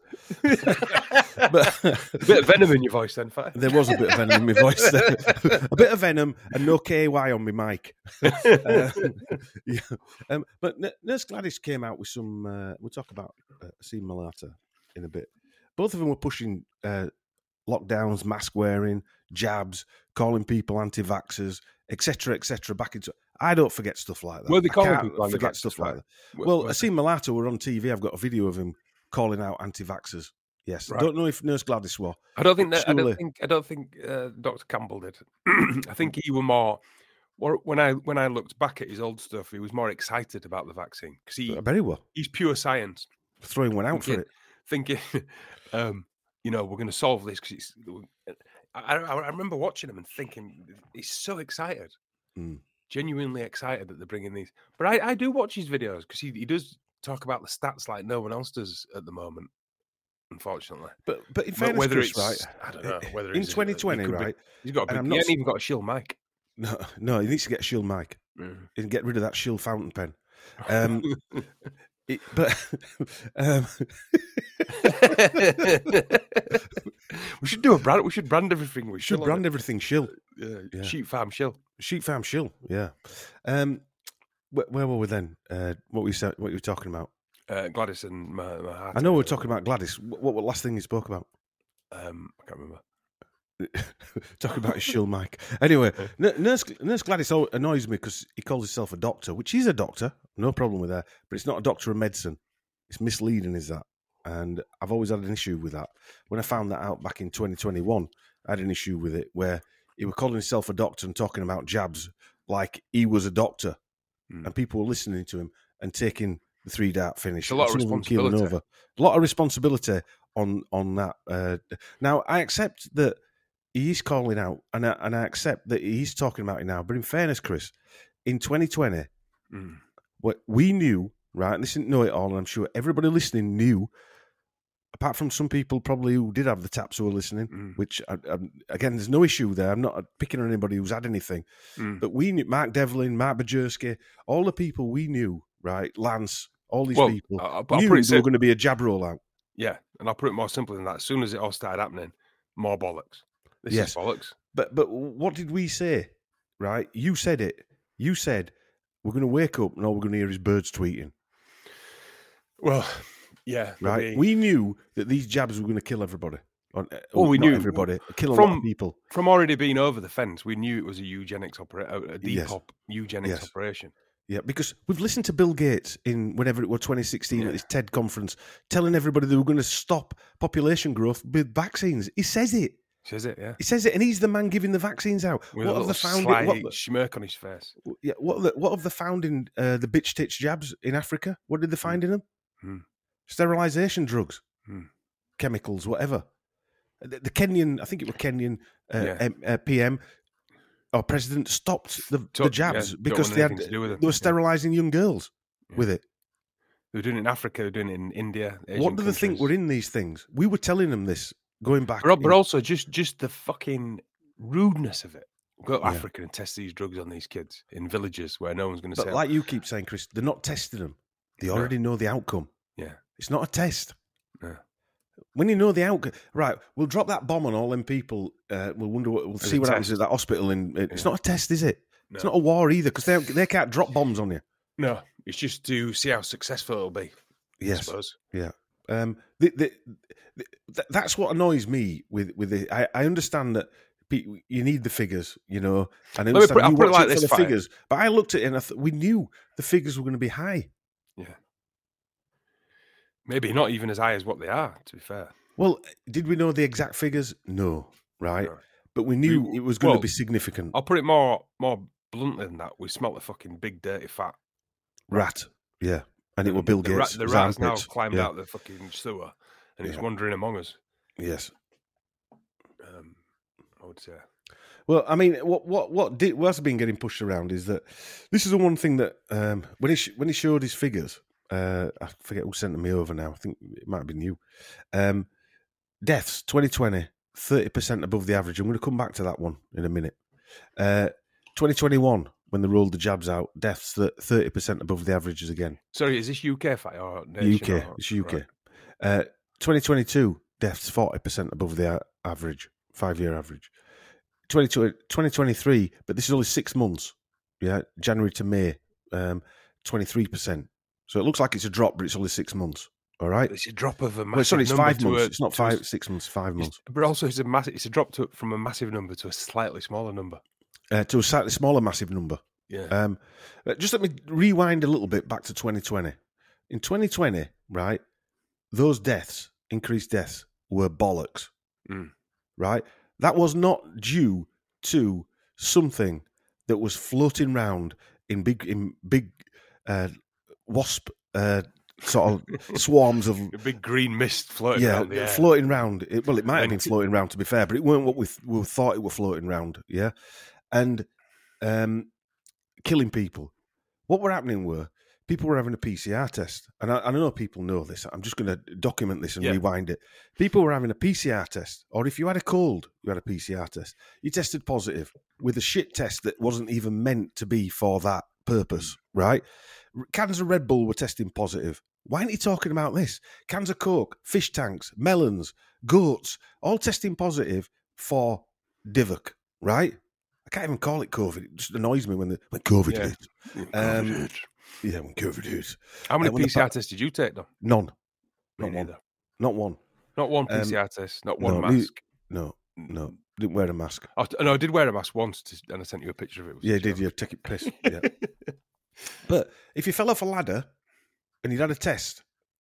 A But bit of venom in your voice, then, Fi. there was a bit of venom in my voice there. A bit of venom and no K Y on my mic. Uh, yeah. Um, but N- Nurse Gladys came out with some. Uh, we'll talk about uh, Asim Malata in a bit. Both of them were pushing uh, lockdowns, mask wearing, jabs, calling people anti-vaxxers, et cetera, et cetera. Back into. I don't forget stuff like that. Were they I calling can't people forget anti-vaxxers, stuff like right? that. Were- Well, were Asim Malata were on T V. I've got a video of him calling out anti-vaxxers. Yes, Right. don't know if Nurse Gladys were. I don't think that. I Surely- don't think. I don't think uh, Doctor Campbell did. I think he were more. Or when I when I looked back at his old stuff, he was more excited about the vaccine because he I bet he were he's pure science, throwing one out for thinking, it. thinking, um, you know, we're going to solve this because it's. I, I, I remember watching him and thinking he's so excited, Mm. genuinely excited that they're bringing these. But I, I do watch his videos because he, he does talk about the stats like no one else does at the moment. Unfortunately, But but in But fairness, whether Chris, it's right? I don't know whether in it's, uh, twenty he twenty, could be- right? He's got a and big, I'm he not hasn't s- even got a shield mic. No, no, he needs to get a shield mic and get rid of that shield fountain pen. Um, it, but um, we should do a brand. We should brand everything. We should shill on brand everything shill. it. Yeah, yeah. Sheep farm shill. Sheep farm shill. Yeah. Um, where, where were we then? Uh, what were you sa- what you were talking about? Uh, Gladys and my, my heart. I know we were talking about Gladys. What, what was the last thing you spoke about? Um, I can't remember. Talking about his shill mic. Anyway, N- Nurse, Nurse Gladys al- annoys me because he calls himself a doctor, which he's a doctor, no problem with that, but it's not a doctor of medicine. It's misleading, is that? And I've always had an issue with that. When I found that out back in twenty twenty-one, I had an issue with it where he was calling himself a doctor and talking about jabs like he was a doctor, Hmm. and people were listening to him and taking the three dart finish. It's a lot and of some them keeling responsibility. over. A lot of responsibility on on that. Uh, now I accept that he is calling out, and I, and I accept that he's talking about it now. But in fairness, Chris, in twenty twenty, Mm. what we knew right? This isn't know-it-all, and I'm sure everybody listening knew, apart from some people probably who did have the taps who were listening, Mm. which, I, I, again, there's no issue there. I'm not picking on anybody who's had anything. Mm. But we knew, Mark Devlin, Mark Bajerski, all the people we knew, right? Lance, all these Well, people I- I'll- I'll knew put there it sim- were going to be a jab rollout. Yeah, and I'll put it more simple than that. As soon as it all started happening, more bollocks. This Yes. is bollocks. But but what did we say, right? You said it. You said, we're going to wake up and all we're going to hear is birds tweeting. Well, yeah, there'll Right? be- We knew that these jabs were going to kill everybody. Or, uh, Well, we not knew- everybody. Kill a lot from- of people. from already being over the fence, we knew it was a eugenics operation, a Yes. Depop eugenics Yes. operation. Yeah, because we've listened to Bill Gates in whenever it was twenty sixteen Yeah. at his TED conference, telling everybody they were going to stop population growth with vaccines. He says it. Says it, yeah. He says it, and he's the man giving the vaccines out. With what a have little the founding? sly What, smirk on his face. yeah, what, the, what have the founding uh, the bitch titch jabs in Africa? What did they find in them? Hmm. Sterilization drugs, Hmm. chemicals, whatever. The, the Kenyan, I think it was Kenyan uh, Yeah. M, uh, P M or president stopped the, the Took- jabs yeah, don't because want they had anything to do with them. they were Yeah. sterilizing young girls Yeah. with it. They were doing it in Africa, they were doing it in India. Asian What do they think countries. were in these things? We were telling them this going back. But, but in- also just just the fucking rudeness of it. Go to Yeah. Africa and test these drugs on these kids in villages where no one's going to but say. like you keep saying, Chris, they're not testing them. They No. already know the outcome. Yeah. It's not a test. No. When you know the outcome, right? We'll drop that bomb on all them people. Uh, we'll wonder. What, we'll As see a what happens test. at that hospital. In it's Yeah. not a test, is it? No. It's not a war either because they they can't drop bombs on you. No, it's just to see how successful it'll be. I Yes. suppose. Yeah. Um. The, the, the, th- that's what annoys me with with the. I, I understand that pe- you need the figures, you know, and I me understand put- I'll you put it watch like for this, the Fi. figures. But I looked at it and I th- we knew the figures were going to be high. Yeah. Maybe not even as high as what they are, to be fair. Well, did we know the exact figures? No, right? No. But we knew We- it was going well, to be significant. I'll put it more more bluntly than that. We smelt the fucking big dirty fat. Rat, yeah, and it was Bill the rat, Gates. the his rat has now armpits. climbed Yeah. out the fucking sewer and it's Yeah. wandering among us. Yes. Um, I would say. Well, I mean, what what what did what's been getting pushed around is that this is the one thing that um, when he sh- when he showed his figures, uh, I forget who sent them me over now. I think it might have been you. Um, deaths twenty twenty, thirty percent above the average. I'm going to come back to that one in a minute. Uh, twenty twenty-one, when they rolled the jabs out, deaths thirty percent above the averages again. Sorry, is this U K fight or nation U K, or- it's U K. right. Uh, twenty twenty-two, deaths forty percent above the a- average, five-year average. twenty twenty-three, but this is only six months, yeah, January to May, um, twenty-three percent. So it looks like it's a drop, but it's only six months, all right? It's a drop of a massive Well, sorry, it's number five to months. a- it's not to a- five, six months, five it's- months. But also, it's a massive. It's a drop to, from a massive number to a slightly smaller number. Uh, to a slightly smaller, massive number. Yeah. Um, uh, just let me rewind a little bit back to twenty twenty. In twenty twenty, right, those deaths, increased deaths, were bollocks, Mm. right? That was not due to something that was floating round in big, in big uh, wasp uh, sort of swarms of a big green mist floating yeah, around the air. floating round. It, well, it might have been And- floating round, to be fair, but it weren't what we, th- we thought it were floating round. Yeah, and um, killing people. What were happening were people were having a P C R test, and I, I know people know this. I'm just going to document this and Yeah. rewind it. People were having a P C R test, or if you had a cold, you had a P C R test. You tested positive with a shit test that wasn't even meant to be for that purpose, right? Cans of Red Bull were testing positive. Why aren't you talking about this? Cans of Coke, fish tanks, melons, goats, all testing positive for Divok, right? I can't even call it COVID. It just annoys me when the when COVID Yeah. hit. Um, Yeah, when COVID hit. How many uh, when the P C R pa- tests did you take, though? None. Me Not one. neither. Not one. Not one Um, P C R test, not one no, me- mask. No, no. Didn't wear a mask. Oh, t- no, I did wear a mask once, to, and I sent you a picture of it. It was Yeah, a did joke. you take it piss? Yeah. But if you fell off a ladder and you'd had a test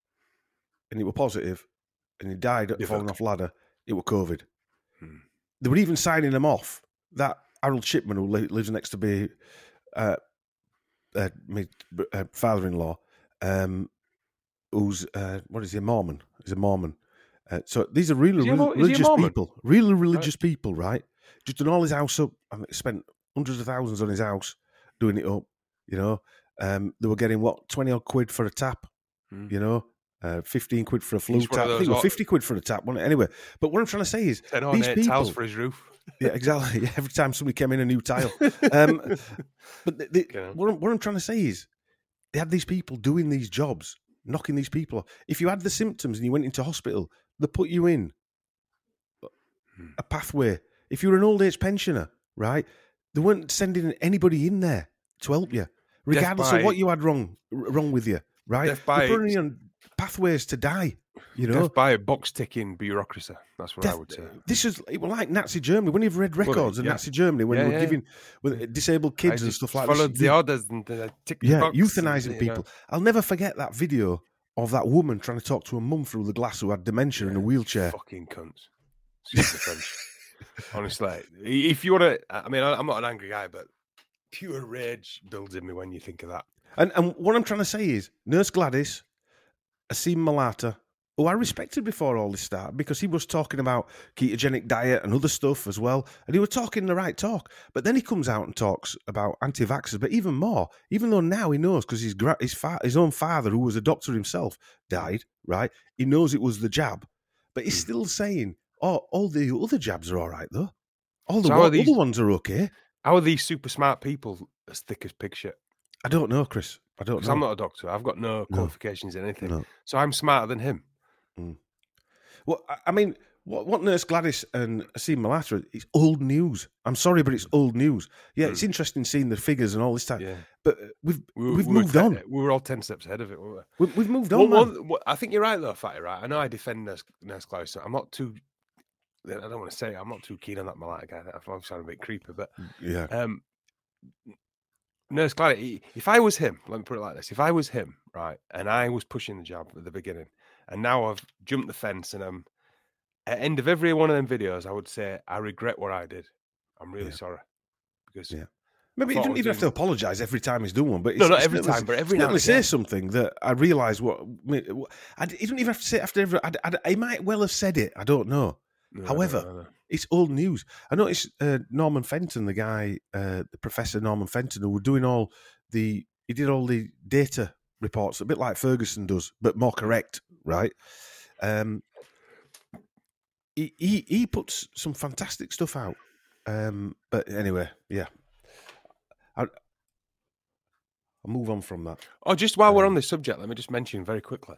and it were positive and you died Divok. falling off a ladder, it were COVID. Hmm. They were even signing them off. That Harold Shipman, who li- lives next to me, uh, uh, my uh, father-in-law, um, who's, uh, what is he, a Mormon? He's a Mormon. Uh, so these are really Is he a re- Mo- is he a religious Mormon? people. Really religious people, right? Just done all his house up. I mean, spent hundreds of thousands on his house doing it up, you know. Um, they were getting what twenty odd quid for a tap, Mm. you know, uh, fifteen quid for a flu Each one tap. of I think it those was au- fifty quid for a tap. Wasn't it? Anyway, but what I'm trying to say is ten these ornate people. tiles for his roof. Yeah, exactly. Yeah, every time somebody came in, a new tile. Um, but the, the, Okay. what, I'm, what I'm trying to say is, they had these people doing these jobs, knocking these people off. If you had the symptoms and you went into hospital, they put you in Hmm. a pathway. If you were an old age pensioner, right, they weren't sending anybody in there to help you, regardless by- of what you had wrong wrong with you, right? Death by- They're putting you on pathways to die. You know, Death by a box ticking bureaucracy. That's what Death- I would say. This is it was like Nazi Germany. When you've read records of yeah. Nazi Germany, when Yeah, they were yeah. giving when disabled kids I and just stuff like followed this, the you- orders and uh, ticked the yeah, box. euthanizing and, you know. people. I'll never forget that video of that woman trying to talk to a mum through the glass who had dementia in a wheelchair. Fucking cunts. Excuse the French. Honestly, if you want to, I mean, I'm not an angry guy, but pure rage builds in me when you think of that. And and what I'm trying to say is, Nurse Gladys, Asim Malata, who I respected before all this started, because he was talking about ketogenic diet and other stuff as well, and he was talking the right talk. But then he comes out and talks about anti-vaxxers, but even more, even though now he knows, because his gra- his, fa- his own father, who was a doctor himself, died, right? He knows it was the jab, but he's Hmm. still saying, oh, all the other jabs are all right, though. All the So how wa- are these- other ones are okay. How are these super smart people as thick as pig shit? I don't know, Chris. I don't Because know. I'm not a doctor. I've got no qualifications in anything. No. So I'm smarter than him. Well, I- I mean, what, what Nurse Gladys and Asim Malata, it's old news. I'm sorry, but it's old news. Yeah, it's interesting seeing the figures and all this time. Yeah. But uh, we've We were- we've we were moved te- on. We were all ten steps ahead of it, weren't We, we've moved we? on. Well, man. one- what- I think you're right, though, Fatty, right? I know I defend Nurse, Nurse Gladys. I'm not too, I don't want to say it, I'm not too keen on that Malata guy. I'm sounding a bit creepy, but Yeah. um, Nurse Gladys, he- if I was him, let me put it like this: if I was him, right, and I was pushing the jab at the beginning, and now I've jumped the fence, and I'm at the end of every one of them videos, I would say, I regret what I did. I'm really Yeah. sorry. Because Yeah. Maybe he thought I doesn't was even have to doing- apologise every time he's done one. But No, it's, not it's every certainly- time, but every now certainly and say again. something that I realise what. I, he doesn't even have to say it after every. I, I, he might well have said it. I don't know. No, However, no, no, no. It's old news. I noticed uh, Norman Fenton, the guy, uh, the Professor Norman Fenton, who were doing all the, he did all the data reports, a bit like Ferguson does, but more correct, right? Um, he, he he puts some fantastic stuff out. Um, but anyway, yeah. I, I'll move on from that. Oh, just while we're Um, on this subject, let me just mention very quickly.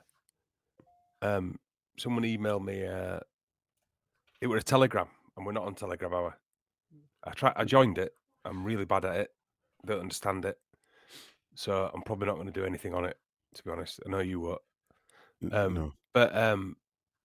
Um, someone emailed me. Uh, it was a Telegram, and we're not on Telegram, are we? I try. I joined it. I'm really bad at it. Don't understand it. So I'm probably not going to do anything on it. To be honest, I know you won't. Um, no. But um,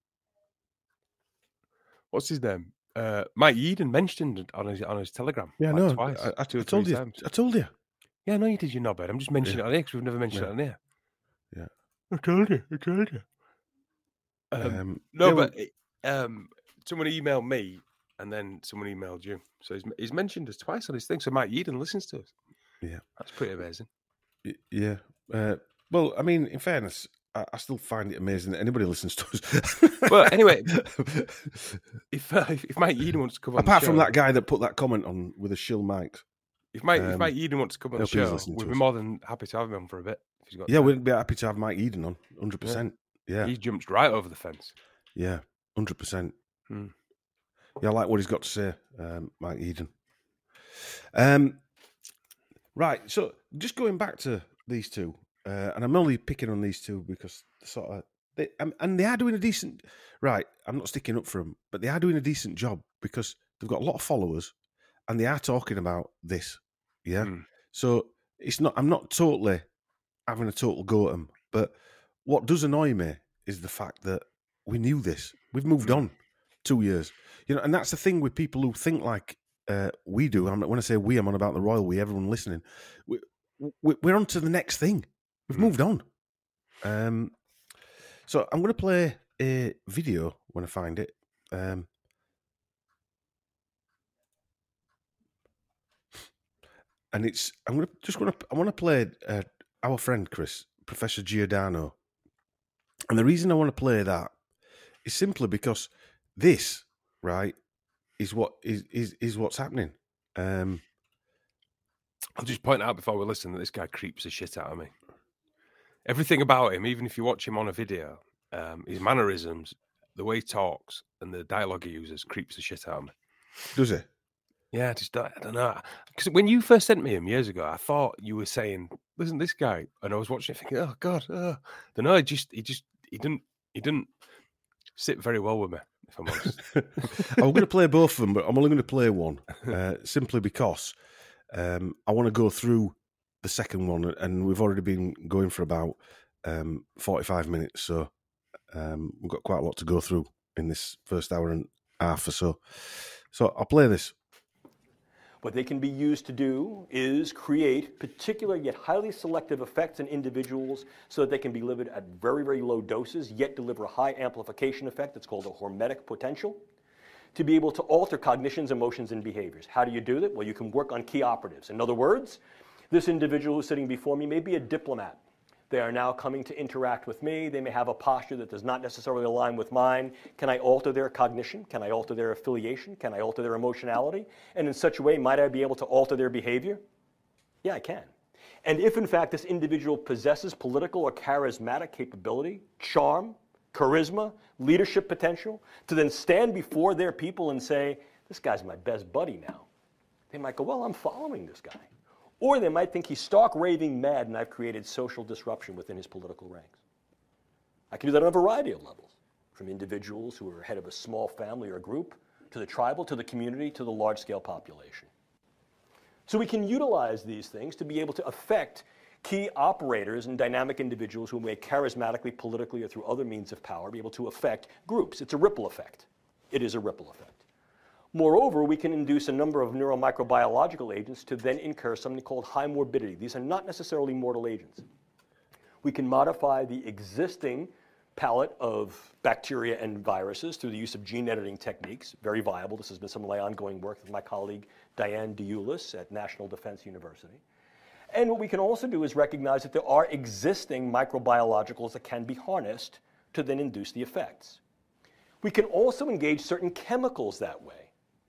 what's his name? Uh, Mike Eden mentioned it on his on his Telegram. Yeah, like no. twice, I, I, two I or told three you. times. I told you. Yeah, no, you did. You knobhead. I'm just mentioning Yeah. it on here because we've never mentioned Yeah. it on here. Yeah. I told you. I told you. Um, Um, no, yeah, well, but it, um, someone emailed me, and then someone emailed you. So he's he's mentioned us twice on his thing. So Mike Eden listens to us. Yeah. That's pretty amazing. Y- Yeah. Uh, well, I mean, in fairness, I, I still find it amazing that anybody listens to us. Well, anyway, If uh, if, if Mike Eden wants to come on, apart the from show, that guy that put that comment on with a shill mic, if Mike if um, Mike Eden wants to come on the hope he's show, listening to we'd be us. more than happy to have him on for a bit. If he's got yeah, time. we'd be happy to have Mike Eden on, hundred percent. Yeah, He's jumped right over the fence. yeah, hundred percent. Hmm. Yeah, I like what he's got to say, um, Mike Eden. Um, right. So just going back to these two, uh, and I'm only picking on these two because sort of they um, and they are doing a decent. Right, I'm not sticking up for them, but they are doing a decent job because they've got a lot of followers, and they are talking about this. Yeah. Hmm. So it's not. I'm not totally having a total go at them, but what does annoy me is the fact that we knew this. We've moved Mm. on two years, you know, and that's the thing with people who think like uh, we do. I'm, when I say we, I'm on about the royal we. Everyone listening, we, we, we're on to the next thing. We've Mm. moved on. Um, so I'm going to play a video when I find it. Um, and it's I'm going to just going to I want to play uh, our friend Chris, Professor Giordano, and the reason I want to play that is simply because this right is what is is is what's happening. Um, I'll just point out before we listen that this guy creeps the shit out of me. Everything about him, even if you watch him on a video, um, his mannerisms, the way he talks, and the dialogue he uses creeps the shit out of me. Does he? Yeah, just I don't know. Because when you first sent me him years ago, I thought you were saying, "Listen, this guy," and I was watching it thinking, "Oh God, oh. I don't know." He just, he just, he didn't, he didn't sit very well with me, if I'm honest. I'm going to play both of them, but I'm only going to play one uh, simply because um, I want to go through the second one, and we've already been going for about um, forty-five minutes, so um, we've got quite a lot to go through in this first hour and a half or so. So I'll play this. What they can be used to do is create particular yet highly selective effects in individuals so that they can be delivered at very, very low doses, yet deliver a high amplification effect that's called a hormetic potential, to be able to alter cognitions, emotions, and behaviors. How do you do that? Well, you can work on key operatives. In other words, this individual who's sitting before me may be a diplomat. They are now coming to interact with me. They may have a posture that does not necessarily align with mine. Can I alter their cognition? Can I alter their affiliation? Can I alter their emotionality? And in such a way, might I be able to alter their behavior? Yeah, I can. And if, in fact, this individual possesses political or charismatic capability, charm, charisma, leadership potential, to then stand before their people and say, this guy's my best buddy now, they might go, well, I'm following this guy. Or they might think he's stark raving mad and I've created social disruption within his political ranks. I can do that on a variety of levels, from individuals who are head of a small family or group, to the tribal, to the community, to the large-scale population. So we can utilize these things to be able to affect key operators and dynamic individuals who may charismatically, politically, or through other means of power be able to affect groups. It's a ripple effect. It is a ripple effect. Moreover, we can induce a number of neuromicrobiological agents to then incur something called high morbidity. These are not necessarily mortal agents. We can modify the existing palette of bacteria and viruses through the use of gene editing techniques, very viable. This has been some of my ongoing work with my colleague Diane Diulis at National Defense University. And what we can also do is recognize that there are existing microbiologicals that can be harnessed to then induce the effects. We can also engage certain chemicals that way.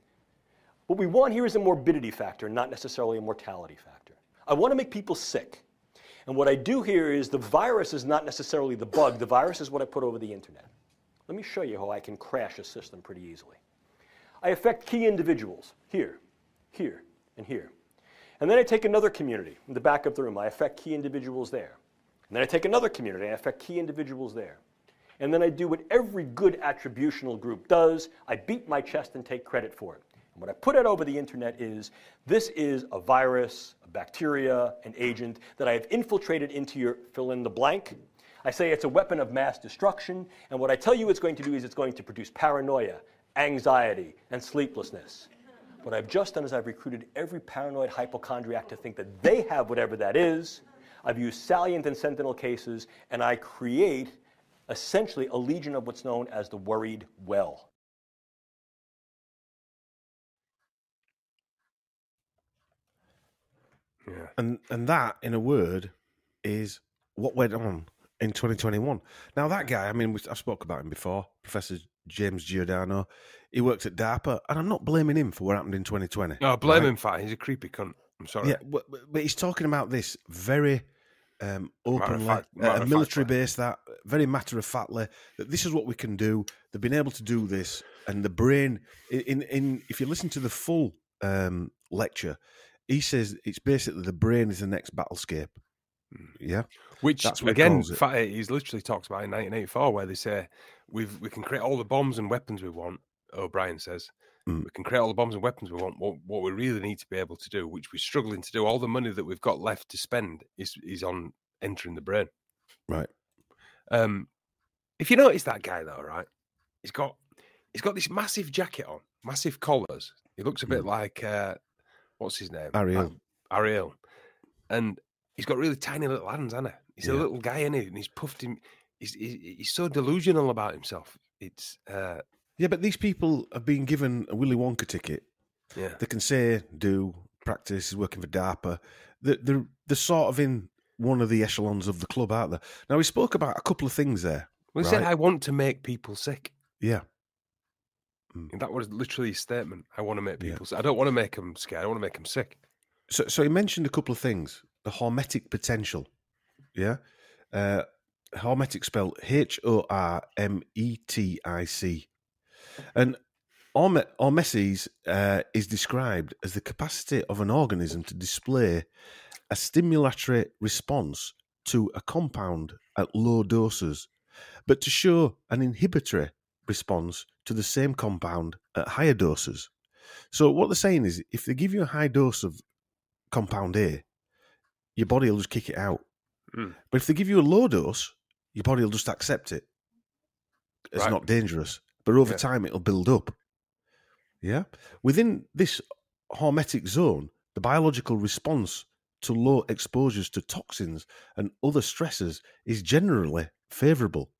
What we want here is a morbidity factor, not necessarily a mortality factor. I want to make people sick. And what I do here is the virus is not necessarily the bug. The virus is what I put over the internet. Let me show you how I can crash a system pretty easily. I affect key individuals here, here, and here. And then I take another community in the back of the room. I affect key individuals there. And then I take another community. I affect key individuals there. And then I do what every good attributional group does. I beat my chest and take credit for it. And what I put out over the internet is, this is a virus, a bacteria, an agent that I have infiltrated into your fill in the blank. I say it's a weapon of mass destruction, and what I tell you it's going to do is it's going to produce paranoia, anxiety, and sleeplessness. What I've just done is I've recruited every paranoid hypochondriac to think that they have whatever that is. I've used salient and sentinel cases, and I create essentially a legion of what's known as the worried well. Yeah. And and that, in a word, is what went on in twenty twenty-one. Now, that guy, I mean, I've spoken about him before, Professor James Giordano. He works at DARPA, and I'm not blaming him for what happened in twenty twenty. No, blame right? him for it. He's a creepy cunt. I'm sorry. Yeah, but, but he's talking about this very um, openly, fact- uh, matter of military factly. based, that very matter of factly, that this is what we can do. They've been able to do this, and the brain, in in if you listen to the full um, lecture, he says it's basically the brain is the next battlescape. Yeah, Which, That's what he again, calls it. fa- he's literally talks about in nineteen eighty-four, where they say we've we can create all the bombs and weapons we want. O'Brien says Mm. we can create all the bombs and weapons we want. What, what we really need to be able to do, which we're struggling to do, all the money that we've got left to spend is is on entering the brain. right. Um, if you notice that guy though, right, he's got he's got this massive jacket on, massive collars. He looks a bit Mm. like uh, what's his name, Ariel. Uh, Ariel, and he's got really tiny little hands, hasn't he? He's a Yeah. little guy, isn't he? And he's puffed him. He's, he's he's so delusional about himself. It's uh, Yeah, but these people have been given a Willy Wonka ticket. yeah, They can say, do, practice, is working for DARPA. They're, they're, they're sort of in one of the echelons of the club, aren't they? Now, we spoke about a couple of things there. well, he said, right? "I want to make people sick." Yeah. And that was literally his statement. I want to make Yeah. people sick. I don't want to make them scared. I want to make them sick. So, so he mentioned a couple of things. The hormetic potential, yeah? Uh, hormetic spelled H O R M E T I C. And horme- hormesis uh, is described as the capacity of an organism to display a stimulatory response to a compound at low doses, but to show an inhibitory response to the same compound at higher doses. So what they're saying is, if they give you a high dose of compound A, your body will just kick it out. Mm. But if they give you a low dose, your body will just accept it. It's Right. not dangerous. But over Yeah. time, it'll build up. Yeah? Within this hormetic zone, the biological response to low exposures to toxins and other stressors is generally favourable.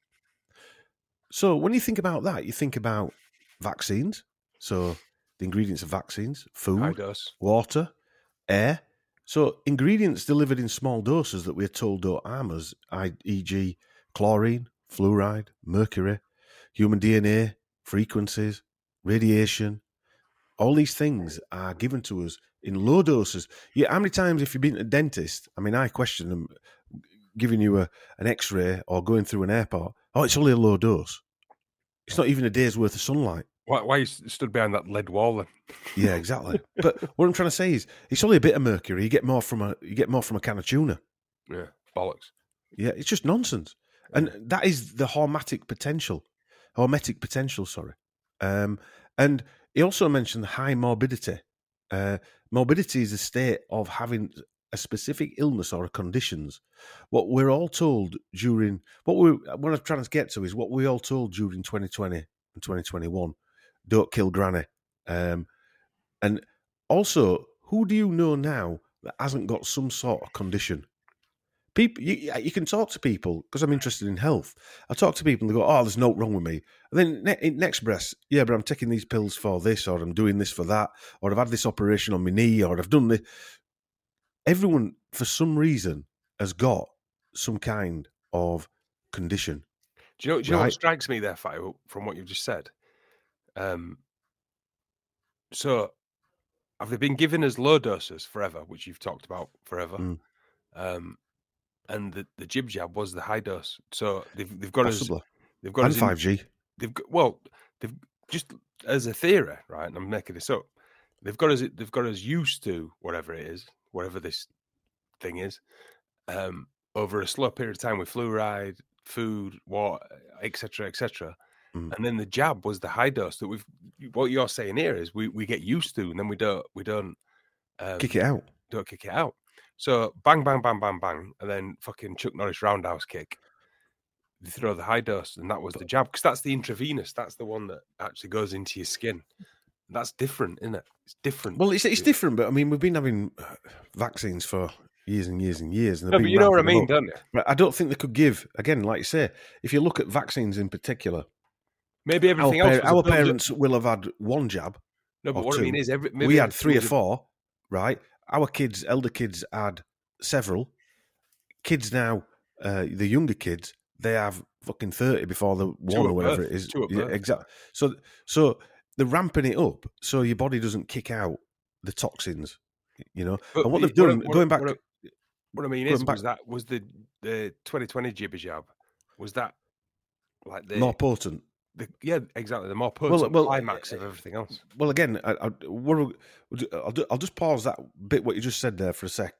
So when you think about that, you think about vaccines. So the ingredients of vaccines, food, High dose. water, air. So ingredients delivered in small doses that we're told don't harm us, for example chlorine, fluoride, mercury, human D N A, frequencies, radiation. All these things are given to us in low doses. Yeah, how many times if you've been to a dentist, I mean, I question them giving you a, an x-ray or going through an airport, oh, it's only a low dose. It's not even a day's worth of sunlight. Why, why you stood behind that lead wall then? Yeah, exactly. But what I'm trying to say is, it's only a bit of mercury. You get more from a you get more from a can of tuna. Yeah, bollocks. Yeah, it's just nonsense, and that is the hormetic potential. Hormetic potential, sorry. Um, and he also mentioned high morbidity. Uh, morbidity is a state of having a specific illness or a conditions. What we're all told during what we what I'm trying to get to is what we're all told during twenty twenty and twenty twenty-one. Don't kill granny. Um, and also, who do you know now that hasn't got some sort of condition? People, you, you can talk to people because I'm interested in health. I talk to people and they go, "Oh, there's no wrong with me." And then ne- in next breath, yeah, but I'm taking these pills for this, or I'm doing this for that, or I've had this operation on my knee, or I've done this. Everyone, for some reason, has got some kind of condition. Do you know? Do you know Right. what strikes me there, Fayo, from what you've just said? Um. So, have they been given us low doses forever, which you've talked about forever? Mm. Um, and the, the jib jab was the high dose. So they've they've got Possibly. us. They've got And us in- five G. They've got, well, they've just as a theory, right? And I'm making this up. They've got us. They've got us used to whatever it is, whatever this thing is, um, over a slow period of time with fluoride, food, water, et cetera, et cetera. Mm. And then the jab was the high dose that we've. What you're saying here is we, we get used to, and then we don't we don't um, Kick it out. don't kick it out. So bang, bang, bang, bang, bang, and then fucking Chuck Norris roundhouse kick. They throw the high dose, and that was the jab because that's the intravenous. That's the one that actually goes into your skin. That's different, isn't it? It's different. Well, it's it's different, but I mean, we've been having uh, vaccines for years and years and years. And no, they've but been you know what I ramping mean, up. don't you? But I don't think they could give, again, like you say, if you look at vaccines in particular, Maybe our, everything par- else. was a our build-up. parents will have had one jab. No, but or what I mean two. is, every maybe We had everything three or was a- four, right? Our kids, elder kids, had several. Kids now, uh, the younger kids, they have fucking thirty before the one at or whatever birth, it is. two at Yeah, birth, exactly. So, so they're ramping it up so your body doesn't kick out the toxins. You know, But and what the- they've done, what- going back, what I- What I mean going is, back- was that was the the twenty twenty jibber jab? Was that like the, more potent. the yeah exactly the more Well, potent well, climax of everything else? Well, again, I, I, what, I'll, do- I'll just pause that bit what you just said there for a sec.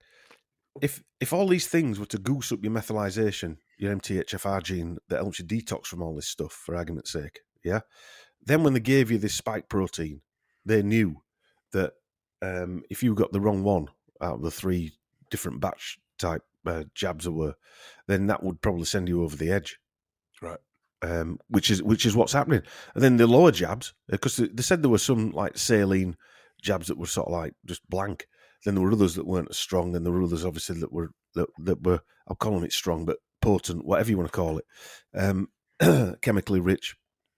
If if all these things were to goose up your methylization, your M T H F R gene that helps you detox from all this stuff, for argument's sake, yeah, then when they gave you this spike protein, they knew that um, if you got the wrong one out of the three different batch type uh, jabs that were, then that would probably send you over the edge. Right. Um, which is which is what's happening. And then the lower jabs, because they, they said there were some like saline jabs that were sort of like just blank. Then there were others that weren't as strong. Then there were others, obviously, that were that, that were I'm calling it strong, but potent, whatever you want to call it, um, chemically rich,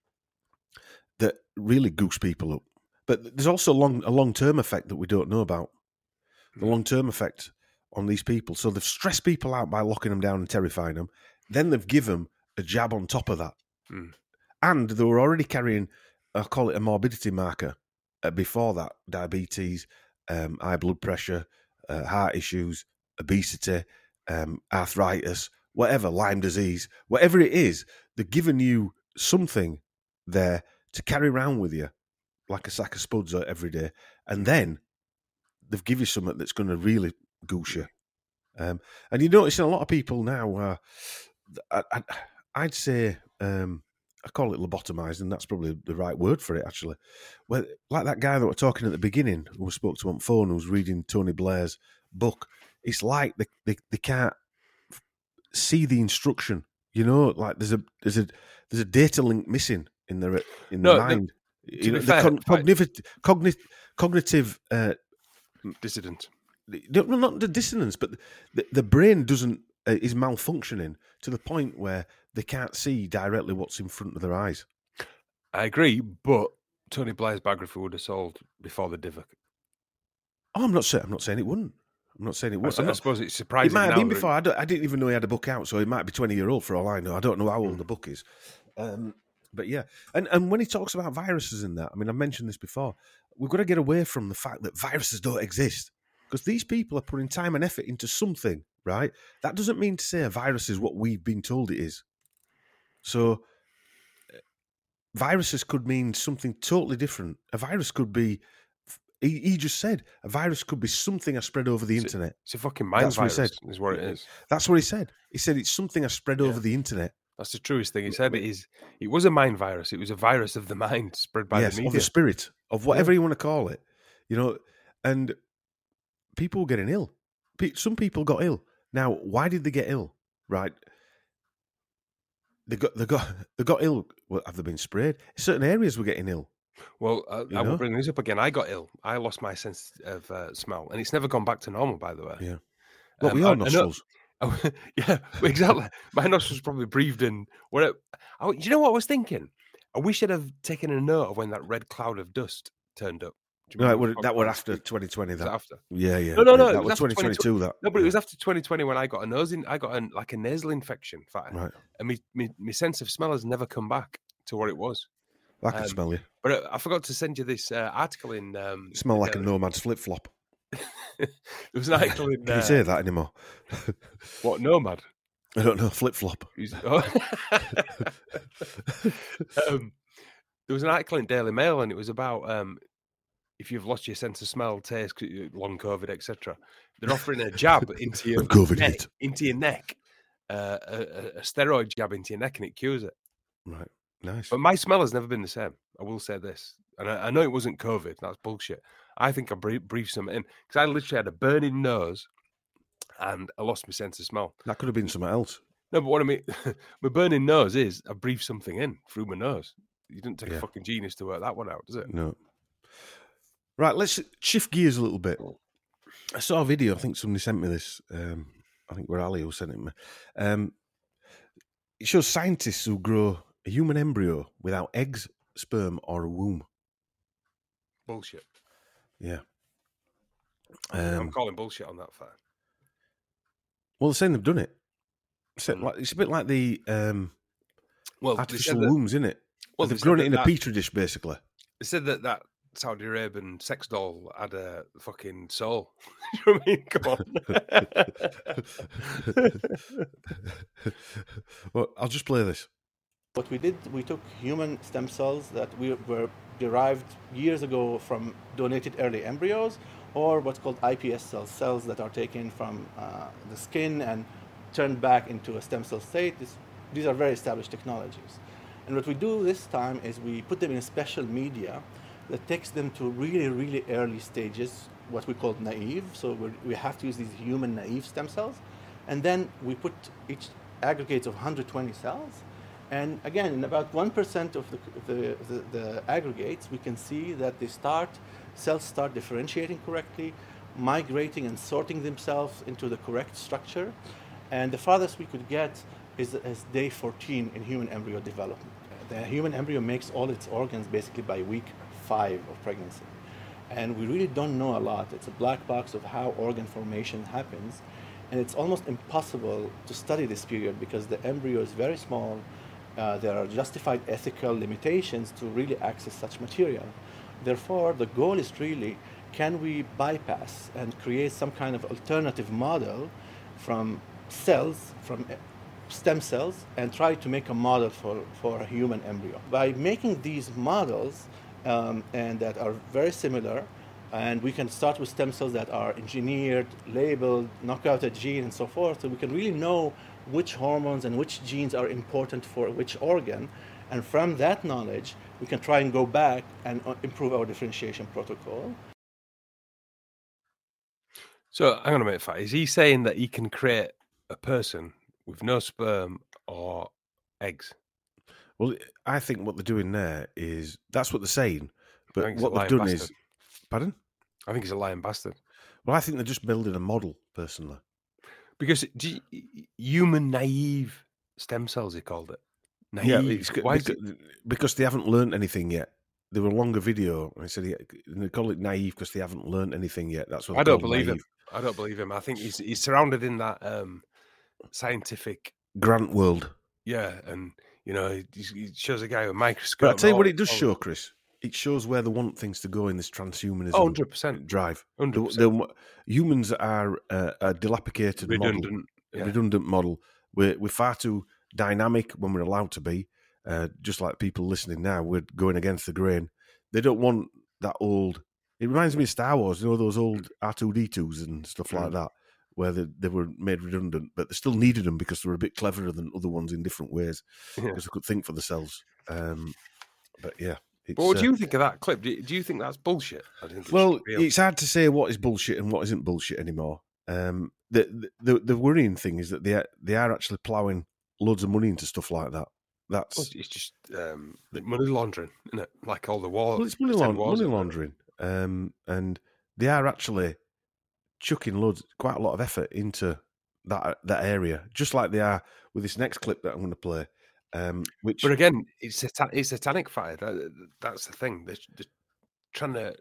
that really goose people up. But there's also long, a long term effect that we don't know about. The long term effect on these people. So they've stressed people out by locking them down and terrifying them. Then they've given them a jab on top of that. Mm. And they were already carrying, I call it a morbidity marker uh, before that, diabetes, um, high blood pressure, uh, heart issues, obesity, um, arthritis, whatever, Lyme disease, whatever it is, they're giving you something there to carry around with you like a sack of spuds every day. And then they've given you something that's going to really goose you. Um, and you're noticing a lot of people now, uh, I, I, I'd say, um, I call it lobotomized, and that's probably the right word for it, actually. Well, like that guy that we're talking at the beginning, who we spoke to on phone, who was reading Tony Blair's book, it's like they, they, they can't see the instruction. You know, like there's a there's a there's a data link missing in their in their No, mind. To You know, be the fair, con- right. cognitive cognitive cognitive uh, Dissident. no, not the dissonance, but the, the brain doesn't uh, is malfunctioning to the point where they can't see directly what's in front of their eyes. I agree, but Tony Blair's biography would have sold before the Divock. Oh, I'm not saying I'm not saying it wouldn't. I'm not saying it I, would. s- I'm I not- suppose it's It surprising. might have now been that- before. I, don't, I didn't even know he had a book out, so it might be twenty year old for all I know. I don't know how old Mm. the book is. Um, but yeah, and and when he talks about viruses in that, I mean, I've mentioned this before. We've got to get away from the fact that viruses don't exist, because these people are putting time and effort into something, right? That doesn't mean to say a virus is what we've been told it is. So uh, viruses could mean something totally different. A virus could be. He, he just said a virus could be something I spread over the It's a- internet. It's a fucking mind That's what he virus, said. is what it is. That's what he said. He said it's something I spread over the internet. That's the truest thing. He said it is. It was a mind virus. It was a virus of the mind spread by yes, the of media. the spirit, of whatever you want to call it. You know, and people were getting ill. Pe- Some people got ill. Now, why did they get ill? Right? They got they got they got ill. Well, have they been sprayed? Certain areas were getting ill. Well, uh, You I will know? bring this up again. I got ill. I lost my sense of uh, smell, and it's never gone back to normal. By the way, Yeah. What Um, were I- your I know- nostrils? Oh, yeah, exactly. My nostrils probably breathed in. What? it- I, do you know what I was thinking? I wish I'd have taken a note of when that red cloud of dust turned up. Do you No, it remember were, we that talked were about after this? twenty twenty. Was That. it after? Yeah, yeah. No, no, yeah, no, it That was was after twenty twenty-two. That. No, but it yeah. was after twenty twenty when I got a nose in. I got an, like a nasal infection, fat, Right. and me, me, my sense of smell has never come back to what it was. I can Um, smell you. But uh, I forgot to send you this uh, article in. Um, You smell the like a Daily- nomad's flip flop. There was an article in. Can Uh, you say that anymore? What nomad? I don't know. Flip flop. He's- oh. um, there was an article in Daily Mail, and it was about um, if you've lost your sense of smell, taste, long COVID, et cetera. They're offering a jab into your When COVID neck, hit. into your neck, uh, a, a- a steroid jab into your neck, and it cures it. Right. Nice. But my smell has never been the same. I will say this, and I, I know it wasn't COVID. That's bullshit. I think I breathed, breathed something in because I literally had a burning nose, and I lost my sense of smell. That could have been something else. No, but what I mean, my burning nose is I breathe something in through my nose. You didn't take Yeah. a fucking genius to work that one out, does it? No. Right, let's shift gears a little bit. I saw a video. I think somebody sent me this. Um, I think we're Ali who sent it me. Um, it shows scientists who grow a human embryo without eggs, sperm, or a womb. Bullshit. Yeah. I'm Um, calling bullshit on that fact. well, they're saying they've done it. It's, Mm. like, it's a bit like the um, Well, they artificial said that, wombs, isn't it? well, they've they said grown that it in a that- petri dish, basically. They said that that Saudi Arabian sex doll had a fucking soul. You know what I mean? Come on. Well, I'll just play this. What we did, we took human stem cells that we were derived years ago from donated early embryos, or what's called I P S cells, cells that are taken from uh, the skin and turned back into a stem cell state. This, these are very established technologies. And what we do this time is we put them in a special media that takes them to really, really early stages, what we call naive. So we're, we have to use these human naive stem cells. And then we put each aggregates of one hundred twenty cells. And again, in about one percent of the, the, the, the aggregates, we can see that they start, cells start differentiating correctly, migrating and sorting themselves into the correct structure. And the farthest we could get is, is day fourteen in human embryo development. The human embryo makes all its organs basically by week five of pregnancy. And we really don't know a lot. It's a black box of how organ formation happens. And it's almost impossible to study this period because the embryo is very small. Uh, there are justified ethical limitations to really access such material. Therefore, the goal is really can we bypass and create some kind of alternative model from cells, from stem cells, and try to make a model for, for a human embryo. By making these models, um, and that are very similar, and we can start with stem cells that are engineered, labeled, knock out a gene, and so forth, so we can really know which hormones and which genes are important for which organ. And from that knowledge, we can try and go back and improve our differentiation protocol. So, hang on a minute, Fat. Is he saying that he can create a person with no sperm or eggs? Well, I think what they're doing there is, that's what they're saying, but what they've done is... Pardon? I think he's a lying bastard. Well, I think they're just building a model, personally. Because you, human naive stem cells, he called it. Naive. Yeah, it's, Why because, is it? because they haven't learned anything yet. They were a longer video. I said they call it naive because they haven't learned anything yet. That's what I don't call believe naive. him. I don't believe him. I think he's he's surrounded in that um, scientific Grant world. Yeah, and you know, he, he shows a guy with a microscope. But I tell you what, all, it does all, show, Chris. It shows where they want things to go in this transhumanism Oh, one hundred percent. drive. one hundred percent. The, the, humans are uh, a dilapidated Redundant. model, Yeah. a redundant model. We're, we're far too dynamic when we're allowed to be. Uh, just like people listening now, we're going against the grain. They don't want that old... It reminds me of Star Wars, you know, those old R two D twos and stuff like that, where they, they were made redundant, but they still needed them because they were a bit cleverer than other ones in different ways, Yeah. because they could think for themselves. Um, but yeah. It's, But what do uh, you think of that clip? Do you, do you think that's bullshit? I think it's well, real. it's hard to say what is bullshit and what isn't bullshit anymore. Um, the, the the worrying thing is that they are, they are actually ploughing loads of money into stuff like that. That's Well, it's just um, money laundering, isn't it? Like all the war. well, it's money, pretend laund- wars money out there. laundering, um, and they are actually chucking loads, quite a lot of effort into that that area, just like they are with this next clip that I'm going to play. Um, which, But again, it's satan- it's satanic fire. That, that's the thing. They're, they're trying to,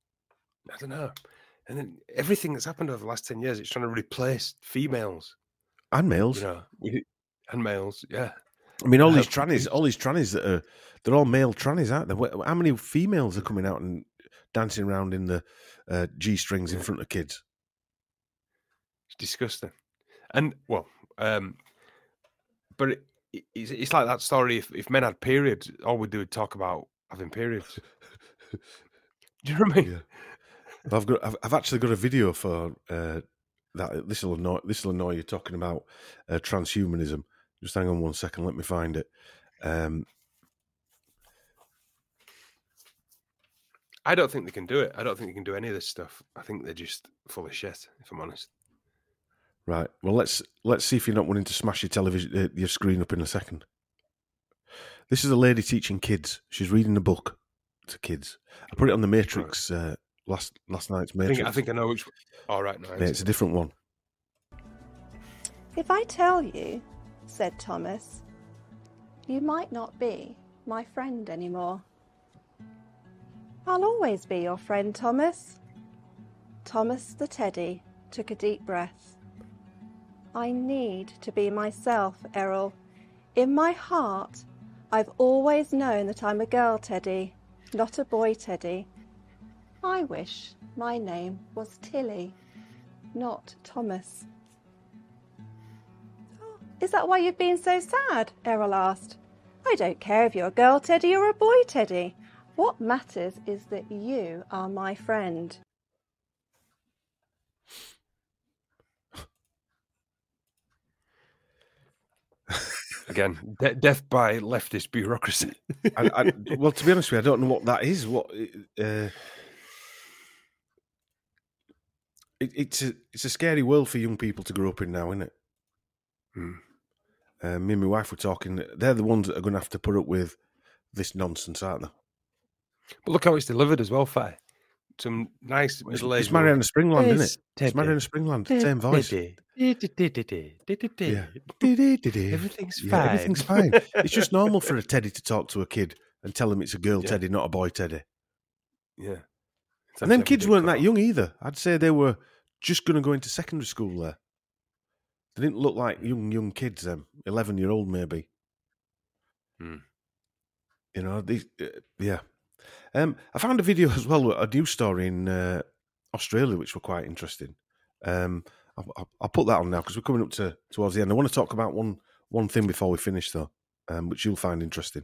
I don't know. And then everything that's happened over the last ten years, it's trying to replace females, and males, you know, we, and males. Yeah. I mean, all these Uh, trannies, all these trannies that are, they're all male trannies, aren't they? Wh- How many females are coming out and dancing around in the uh, G strings in Yeah. front of kids? It's disgusting. And well, um, but it, it's, it's like that story. If, if men had periods, all we do is talk about having periods. Do you know what I mean? Yeah. I've got, I've, I've actually got a video for uh, that. This will annoy, this will annoy you talking about uh, transhumanism. Just hang on one second. Let me find it. Um, I don't think they can do it. I don't think they can do any of this stuff. I think they're just full of shit, if I'm honest. right. Well, let's let's see if you're not wanting to smash your television, uh, your screen up in a second. This is a lady teaching kids. She's reading a book to kids. I put it on the Matrix uh, last last night's I Matrix. think, I think I know which. All right, no, Yeah, it's a different one. If I tell you, said Thomas, you might not be my friend anymore. I'll always be your friend, Thomas. Thomas the teddy took a deep breath. I need to be myself, Errol. In my heart, I've always known that I'm a girl teddy, not a boy teddy. I wish my name was Tilly, not Thomas. "Oh, is that why you've been so sad?" Errol asked. "I don't care if you're a girl teddy or a boy teddy. What matters is that you are my friend." Again, de- death by leftist bureaucracy. I, I, well, to be honest with you, I don't know what that is. What uh, it, it's a it's a scary world for young people to grow up in now, isn't it? Hmm. Uh, me and my wife were talking. They're the ones that are going to have to put up with this nonsense, aren't they? But look how it's delivered as well, Faye. Some nice It's, middle-aged. it's Mariana Springland, isn't it? Yes, It's Mariana Springland, same voice. Yeah. Everything's Yeah, fine. everything's fine. It's just normal for a teddy to talk to a kid and tell him it's a girl Yeah. teddy, not a boy teddy. Yeah. And them kids weren't that young either. I'd say they were just going to go into secondary school there. They didn't look like young, young kids, them. eleven-year-old maybe. Hmm. You know, these, uh, yeah. Um, I found a video as well, a news story in uh, Australia, which were quite interesting. Um, I'll, I'll put that on now because we're coming up to towards the end. I want to talk about one one thing before we finish, though, um, which you'll find interesting.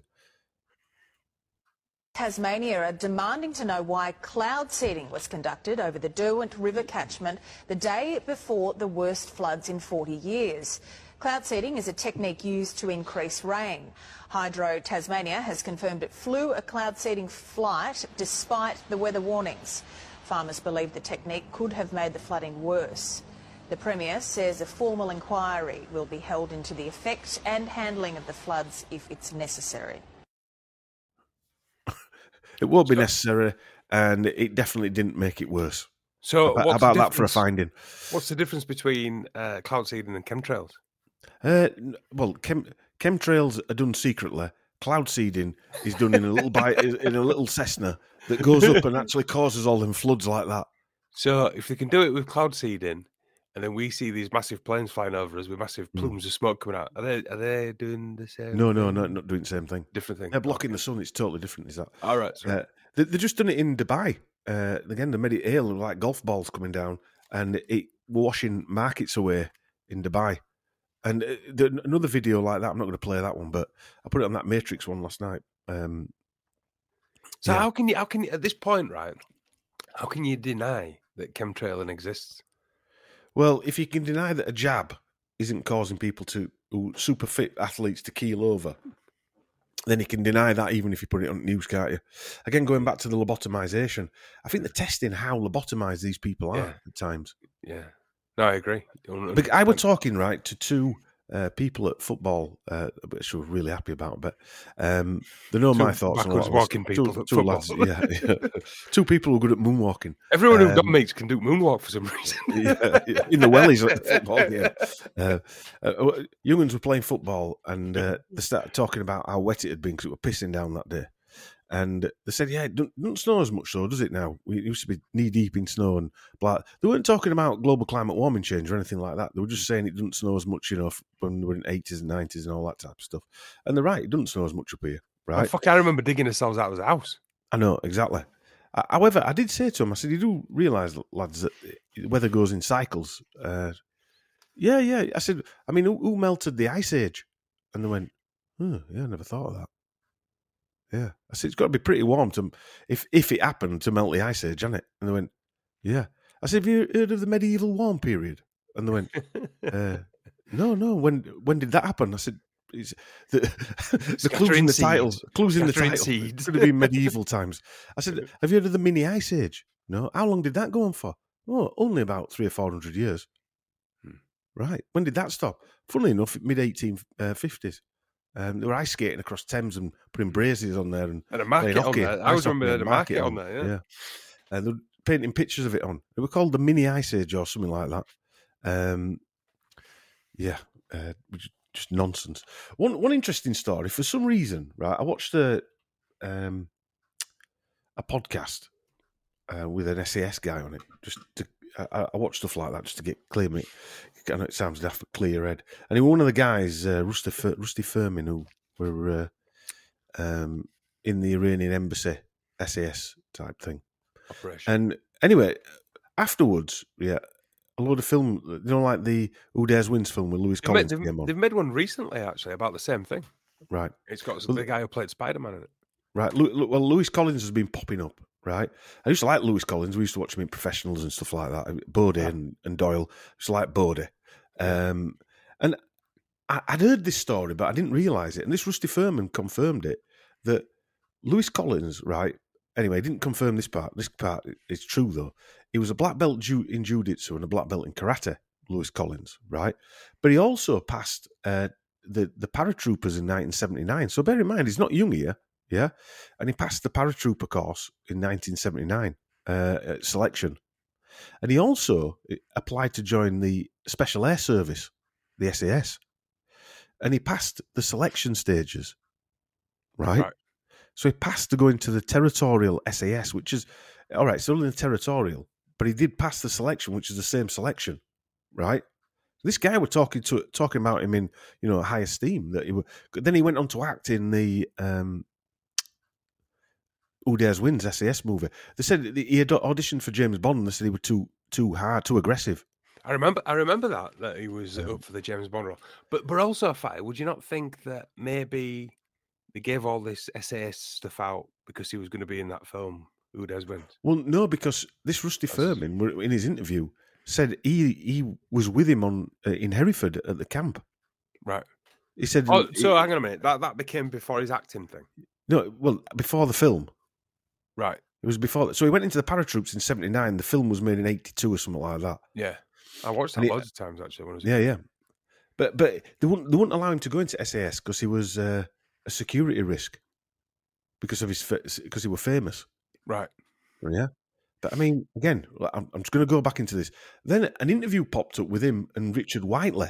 Tasmania are demanding to know why cloud seeding was conducted over the Derwent River catchment the day before the worst floods in forty years. Cloud seeding is a technique used to increase rain. Hydro Tasmania has confirmed it flew a cloud seeding flight despite the weather warnings. Farmers believe the technique could have made the flooding worse. The Premier says a formal inquiry will be held into the effect and handling of the floods if it's necessary. It won't be necessary, and it definitely didn't make it worse. So, About, what's about the that for a difference- finding. What's the difference between uh, cloud seeding and chemtrails? Uh, n- well, chem, chemtrails are done secretly. Cloud seeding is done in a little bi- in a little Cessna that goes up and actually causes all them floods like that. So, if they can do it with cloud seeding, and then we see these massive planes flying over us with massive plumes of smoke coming out, are they are they doing the same? No, no, thing? no, not doing the same thing. Different thing. They're blocking the sun. It's totally different. Is that? All right. Sorry. Uh, they, they've just done it in Dubai. Uh, again, they made it hail like golf balls coming down, and it washing markets away in Dubai. And uh, the, another video like that. I'm not going to play that one, but I put it on that Matrix one last night. Um, so yeah. how can you? How can you? At this point, right? How can you deny that chemtrailing exists? Well, if you can deny that a jab isn't causing people to who super fit athletes to keel over, then you can deny that even if you put it on the news, can't you? Again, going back to the lobotomization, I think they're testing how lobotomized these people are Yeah. at times. Yeah. No, I agree. But I was talking, right, to two uh, people at football, uh, which I was really happy about, but um, they know Two my thoughts. on backwards what I was- walking people two, at two football. lads, yeah, yeah. Two people who are good at moonwalking. Everyone who got Um, mates can do moonwalk for some reason. yeah, yeah, in the wellies at the football game. Uh, uh, young ones were playing football and uh, they started talking about how wet it had been because it was pissing down that day. And they said, yeah, it doesn't, doesn't snow as much, though, does it now? We it used to be knee-deep in snow and blah. They weren't talking about global climate warming change or anything like that. They were just saying it doesn't snow as much, you know, when we were in the eighties and nineties and all that type of stuff. And they're right, it doesn't snow as much up here, Oh, right? fuck, I remember digging ourselves out of the house. I know, exactly. Uh, However, I did say to them, I said, you do realise, lads, that weather goes in cycles. Uh, yeah, yeah. I said, I mean, who, who melted the Ice Age? And they went, oh, yeah, I never thought of that. Yeah. I said, it's got to be pretty warm to, if if it happened, to melt the Ice Age, hasn't it? And they went, yeah. I said, have you heard of the medieval warm period? And they went, uh, no, no. When when did that happen? I said, it's the, the clues in Scattering the seeds. title. Clues in the Scattering title. seeds. It's going to be medieval times. I said, have you heard of the mini Ice Age? No. How long did that go on for? Oh, only about three or four hundred years. Hmm. Right. When did that stop? Funnily enough, mid eighteen fifties. Um, they were ice skating across Thames and putting braziers on there and And a playing market on hockey. there. I ice always remember hockey they and had a market on there, yeah. yeah. And they were painting pictures of it on. They were called the Mini Ice Age or something like that. Um, yeah, uh, which- just nonsense. One one interesting story. For some reason, right, I watched a um, a podcast uh, with an S A S guy on it. Just to, I, I watch stuff like that just to get clear. Me, I know it sounds daft, but clear your head. And he was one of the guys, uh, Rusty Fer- Rusty Furman, who were uh, um, in the Iranian embassy S A S type thing. Operation. And anyway, afterwards, yeah, a load of film, you know, like the Who Dares Wins film with Lewis They've made, Collins they've, came on. they've made one recently, actually, about the same thing. Right, It's got Well, the guy who played Spider-Man in it. right. Lu- Lu- Well, Lewis Collins has been popping up, right? I used to like Lewis Collins. We used to watch him in Professionals and stuff like that. Bodie and, and Doyle. I used to like Bodie. Um, and I, I'd heard this story, but I didn't realise it. And this Rusty Furman confirmed it, that Lewis Collins, right? Anyway, he didn't confirm this part. This part is true, though. He was a black belt ju- in jiu-jitsu and a black belt in karate, Lewis Collins, right? But he also passed uh, the, the paratroopers in nineteen seventy-nine. So bear in mind, he's not young here, yeah? And he passed the paratrooper course in nineteen seventy-nine uh, at selection. And he also applied to join the Special Air Service, the S A S. And he passed the selection stages, right? Right. So he passed to go into the territorial S A S, which is, all right, it's only the territorial, but he did pass the selection, which is the same selection, right? This guy we're talking to, talking about him in, you know, high esteem. That he were, then he went on to act in the um, Who Dares Wins S A S movie. They said that he had auditioned for James Bond, and they said he was too too hard, too aggressive. I remember, I remember that that he was Yeah. up for the James Bond role. But but also, Fatty, would you not think that maybe they gave all this S A S stuff out because he was going to be in that film, Who Dares Wins? Well, no, because this Rusty That's- Furman, were- in his interview, said he he was with him on uh, in Hereford at the camp. Right. He said, Oh, so he- hang on a minute. That that became before his acting thing. no, well, before the film. Right. It was before. So he went into the paratroops in seventy-nine. The film was made in eighty-two or something like that. Yeah. I watched that And he- loads of times actually. When I was Yeah, yeah. But but they wouldn't they wouldn't allow him to go into S A S because he was uh, a security risk because of his because he was famous. Right. Yeah. But I mean, again, I'm, I'm just going to go back into this. Then an interview popped up with him and Richard Whiteley.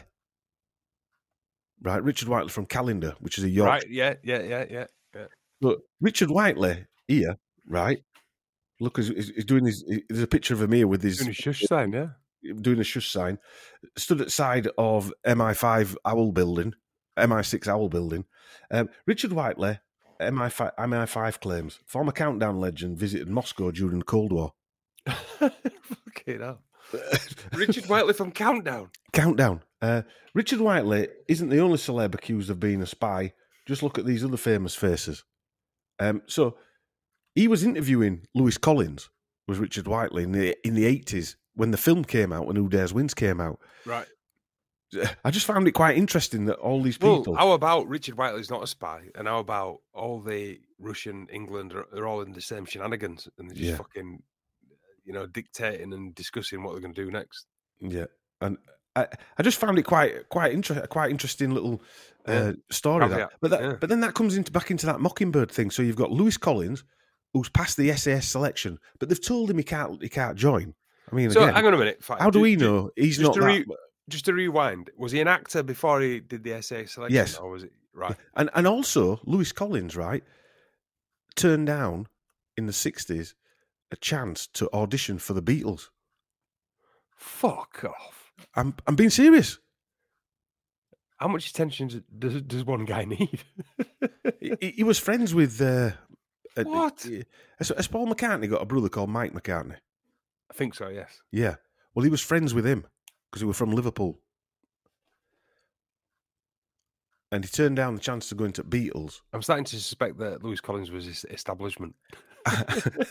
Right, Richard Whiteley from Calendar, which is a York. Right. Yeah. Yeah. Yeah. Yeah. Yeah. Look, Richard Whiteley here, right? Look, he's, he's doing his. There's a picture of him here with his Doing a shush sign. Yeah. doing a shush sign. Stood at the side of M I five Owl Building, M I six Owl Building. Um, Richard Whiteley, M I five, M I five claims former Countdown legend visited Moscow during the Cold War. Fucking hell. Richard Whiteley from Countdown. Countdown. Uh, Richard Whiteley isn't the only celeb accused of being a spy. Just look at these other famous faces. Um, so he was interviewing Lewis Collins, was Richard Whiteley in the in the eighties when the film came out, when Who Dares Wins came out. Right. I just found it quite interesting that all these Well, people. how about Richard Whiteley's not a spy, and how about all the Russian England are, are all in the same shenanigans, and they're just Yeah. fucking, you know, dictating and discussing what they're going to do next. Yeah, and I, I just found it quite quite inter- quite interesting little uh, Yeah. story. That, Caveat, but that, yeah. but then that comes into back into that Mockingbird thing. So you've got Lewis Collins, who's passed the S A S selection, but they've told him he can't he can't join. I mean, So again, hang on a minute. Fine. how do Ju- we ju- know he's just not to that? re- Just to rewind, was he an actor before he did the S A selection? Yes. Or was it right? And and also Lewis Collins, right, turned down in the sixties a chance to audition for the Beatles. Fuck off. I'm I'm being serious. How much attention does does one guy need? he, he was friends with uh, uh, What? uh, Has, has Paul McCartney got a brother called Mike McCartney? I think so. Yes. Yeah. Well, he was friends with him because he was from Liverpool. And he turned down the chance to go into Beatles. I'm starting to suspect that Lewis Collins was his establishment. I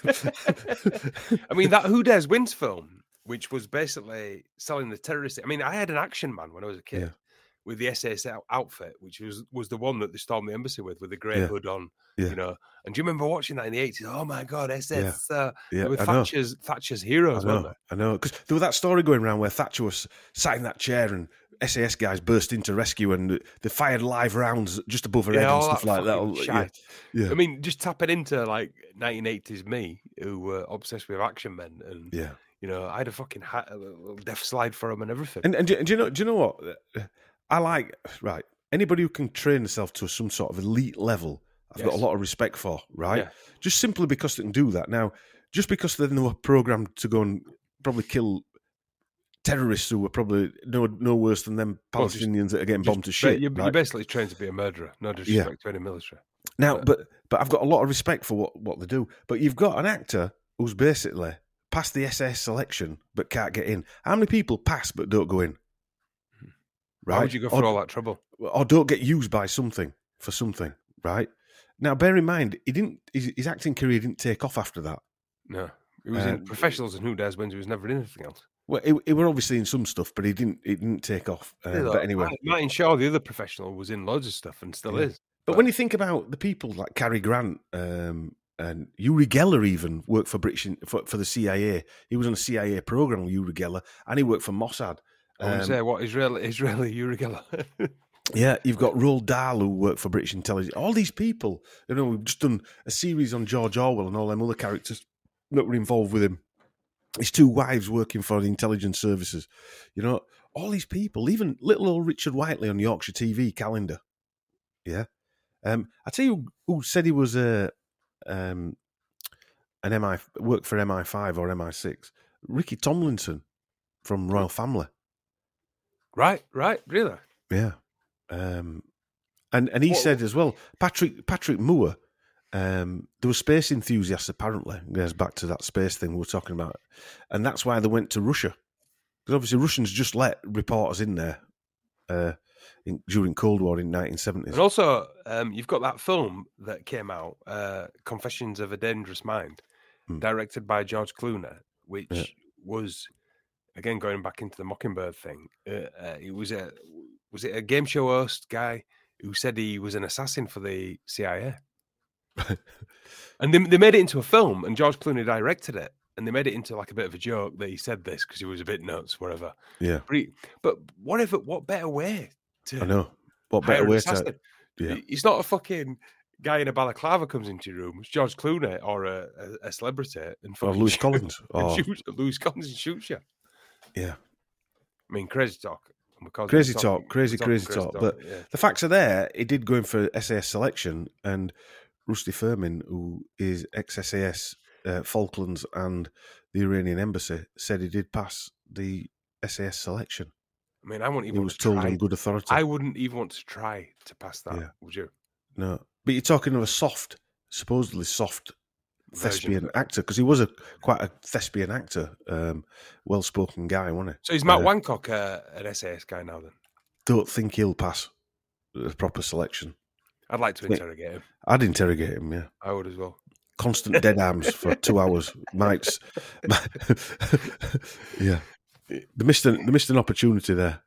mean, that Who Dares Wins film, which was basically selling the terrorists. I mean, I had an Action Man when I was a kid Yeah. with the S A S out- outfit, which was, was the one that they stormed the embassy with, with the grey Yeah. hood on. Yeah. You know, and do you remember watching that in the eighties? Oh my God, S S! Uh, Yeah, they were I know. Thatcher's Thatcher's I heroes, weren't know, they? I know. Because there was that story going around where Thatcher was sat in that chair and S A S guys burst into rescue and they fired live rounds just above her head and all stuff like that. fucking Yeah, shite. yeah. I mean, just tapping into like nineteen eighties me, who were obsessed with Action Men, and yeah. you know, I had a fucking hat, a little death slide for them and everything. And, and, do, and do you know? Do you know what? I like right. Anybody who can train themselves to some sort of elite level, I've got Yes. a lot of respect for. Right, Yeah. just simply because they can do that. Now, just because they're not programmed to go and probably kill terrorists who were probably no no worse than them Well, just- Palestinians that are getting Just bombed to ba- shit. You're, right? you're basically trained to be a murderer. No disrespect to any military. Now, Yeah. but but I've got a lot of respect for what, what they do. But you've got an actor who's basically passed the S A S selection but can't get in. How many people pass but don't go in? Right? Why would you go or, through all that trouble? or don't get used by something for something? Right? Now, bear in mind, he didn't. His, his acting career didn't take off after that. No, he was Uh, in professionals and Who Dares Wins. He was never in anything else. Well, he, he were obviously in some stuff, but he didn't. He didn't take off. Uh, Yeah, but anyway, Martin- Martin Shaw, the other professional, was in loads of stuff and still Yeah. is. But when you think about the people like Cary Grant um, and Uri Geller, even worked for British for, for the C I A. He was on a C I A program with Uri Geller, and he worked for Mossad. I would Um, say what Israeli Israeli Uri Geller. yeah, you've got Roald Dahl who worked for British intelligence. All these people, you know, we've just done a series on George Orwell and all them other characters that were involved with him. His two wives working for the intelligence services. You know, all these people, even little old Richard Whiteley on Yorkshire T V Calendar. Yeah. Um, I tell you who, who said he was a um, an M I worked for M I five or M I six. Ricky Tomlinson from Royal Family. right, right, really. Yeah. Um, and and he What- said as well, Patrick Patrick Moore Um, there were space enthusiasts, apparently. It goes back to that space thing we were talking about. And that's why they went to Russia. Because obviously Russians just let reporters in there uh, in, during Cold War in nineteen seventies. And also, um, you've got that film that came out, uh, Confessions of a Dangerous Mind, Hmm. directed by George Clooney, which Yeah. was, again, going back into the Mockingbird thing. Uh, uh, it was a was it a game show host guy who said he was an assassin for the C I A, and they they made it into a film, and George Clooney directed it, and they made it into like a bit of a joke that he said this because he was a bit nuts, whatever. Yeah, But, he, but what if it, what better way to I know. What hire better an way assassin? to... Yeah. He's not a fucking guy in a balaclava comes into your room. It's George Clooney or a, a, a celebrity and Or fucking Lewis shoot- Collins. and Or, shoots- Lewis Collins and shoots you. yeah. I mean, crazy talk. Because Crazy we're talk, talking- crazy, we're crazy talking talk. But yeah. the facts are there. He did go in for S A S selection, and Rusty Furman, who is ex-S A S, uh, Falklands and the Iranian embassy, said he did pass the S A S selection. I mean, I wouldn't He even was want to told try. in good authority. I wouldn't even want to try to pass that. Yeah. Would you? No, but you're talking of a soft, supposedly soft Version of thespian it. actor, because he was a quite a thespian actor, um, well-spoken guy, wasn't he? So is Matt Uh, Wancock uh, an S A S guy now? Then Don't think he'll pass a proper selection. I'd like to Wait. interrogate him. I'd interrogate him. Yeah, I would as well. constant dead arms for two hours. Mike's, yeah, they missed an, they missed an opportunity there.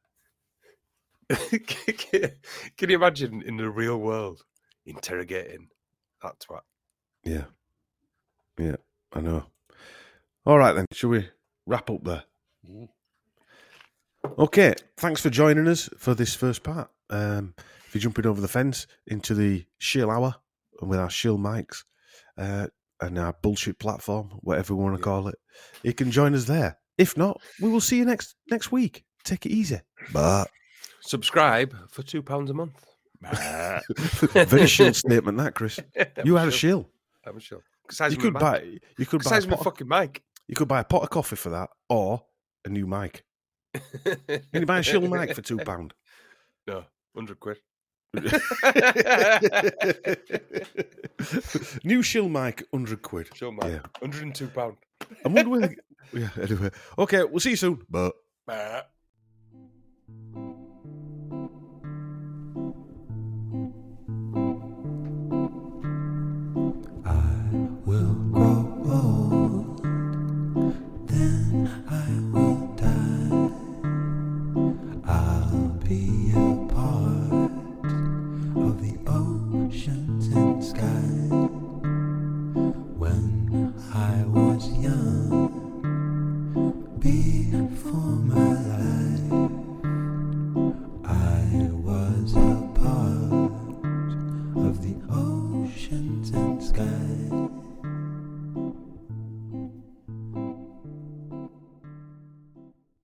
Can you imagine in the real world interrogating that twat? Yeah, yeah, I know. All right then, shall we wrap up there? Okay, thanks for joining us for this first part. Um, if you're jumping over the fence into the shill hour with our shill mics uh, and our bullshit platform, whatever we want to call it, you can join us there. If not, we will see you next next week. Take it easy. But Subscribe for two pounds a month. very shill statement, that Chris. You are a shill. I'm sure. You could buy. You could buy. A Size my pot, fucking mic. you could buy a pot of coffee for that, or a new mic. Can you buy a shill mic for two pound? No, hundred quid. New shill mic, hundred quid. Show mic. Yeah. Hundred and two pound. And would we? Yeah. Anyway, okay. We'll see you soon. But. Bah.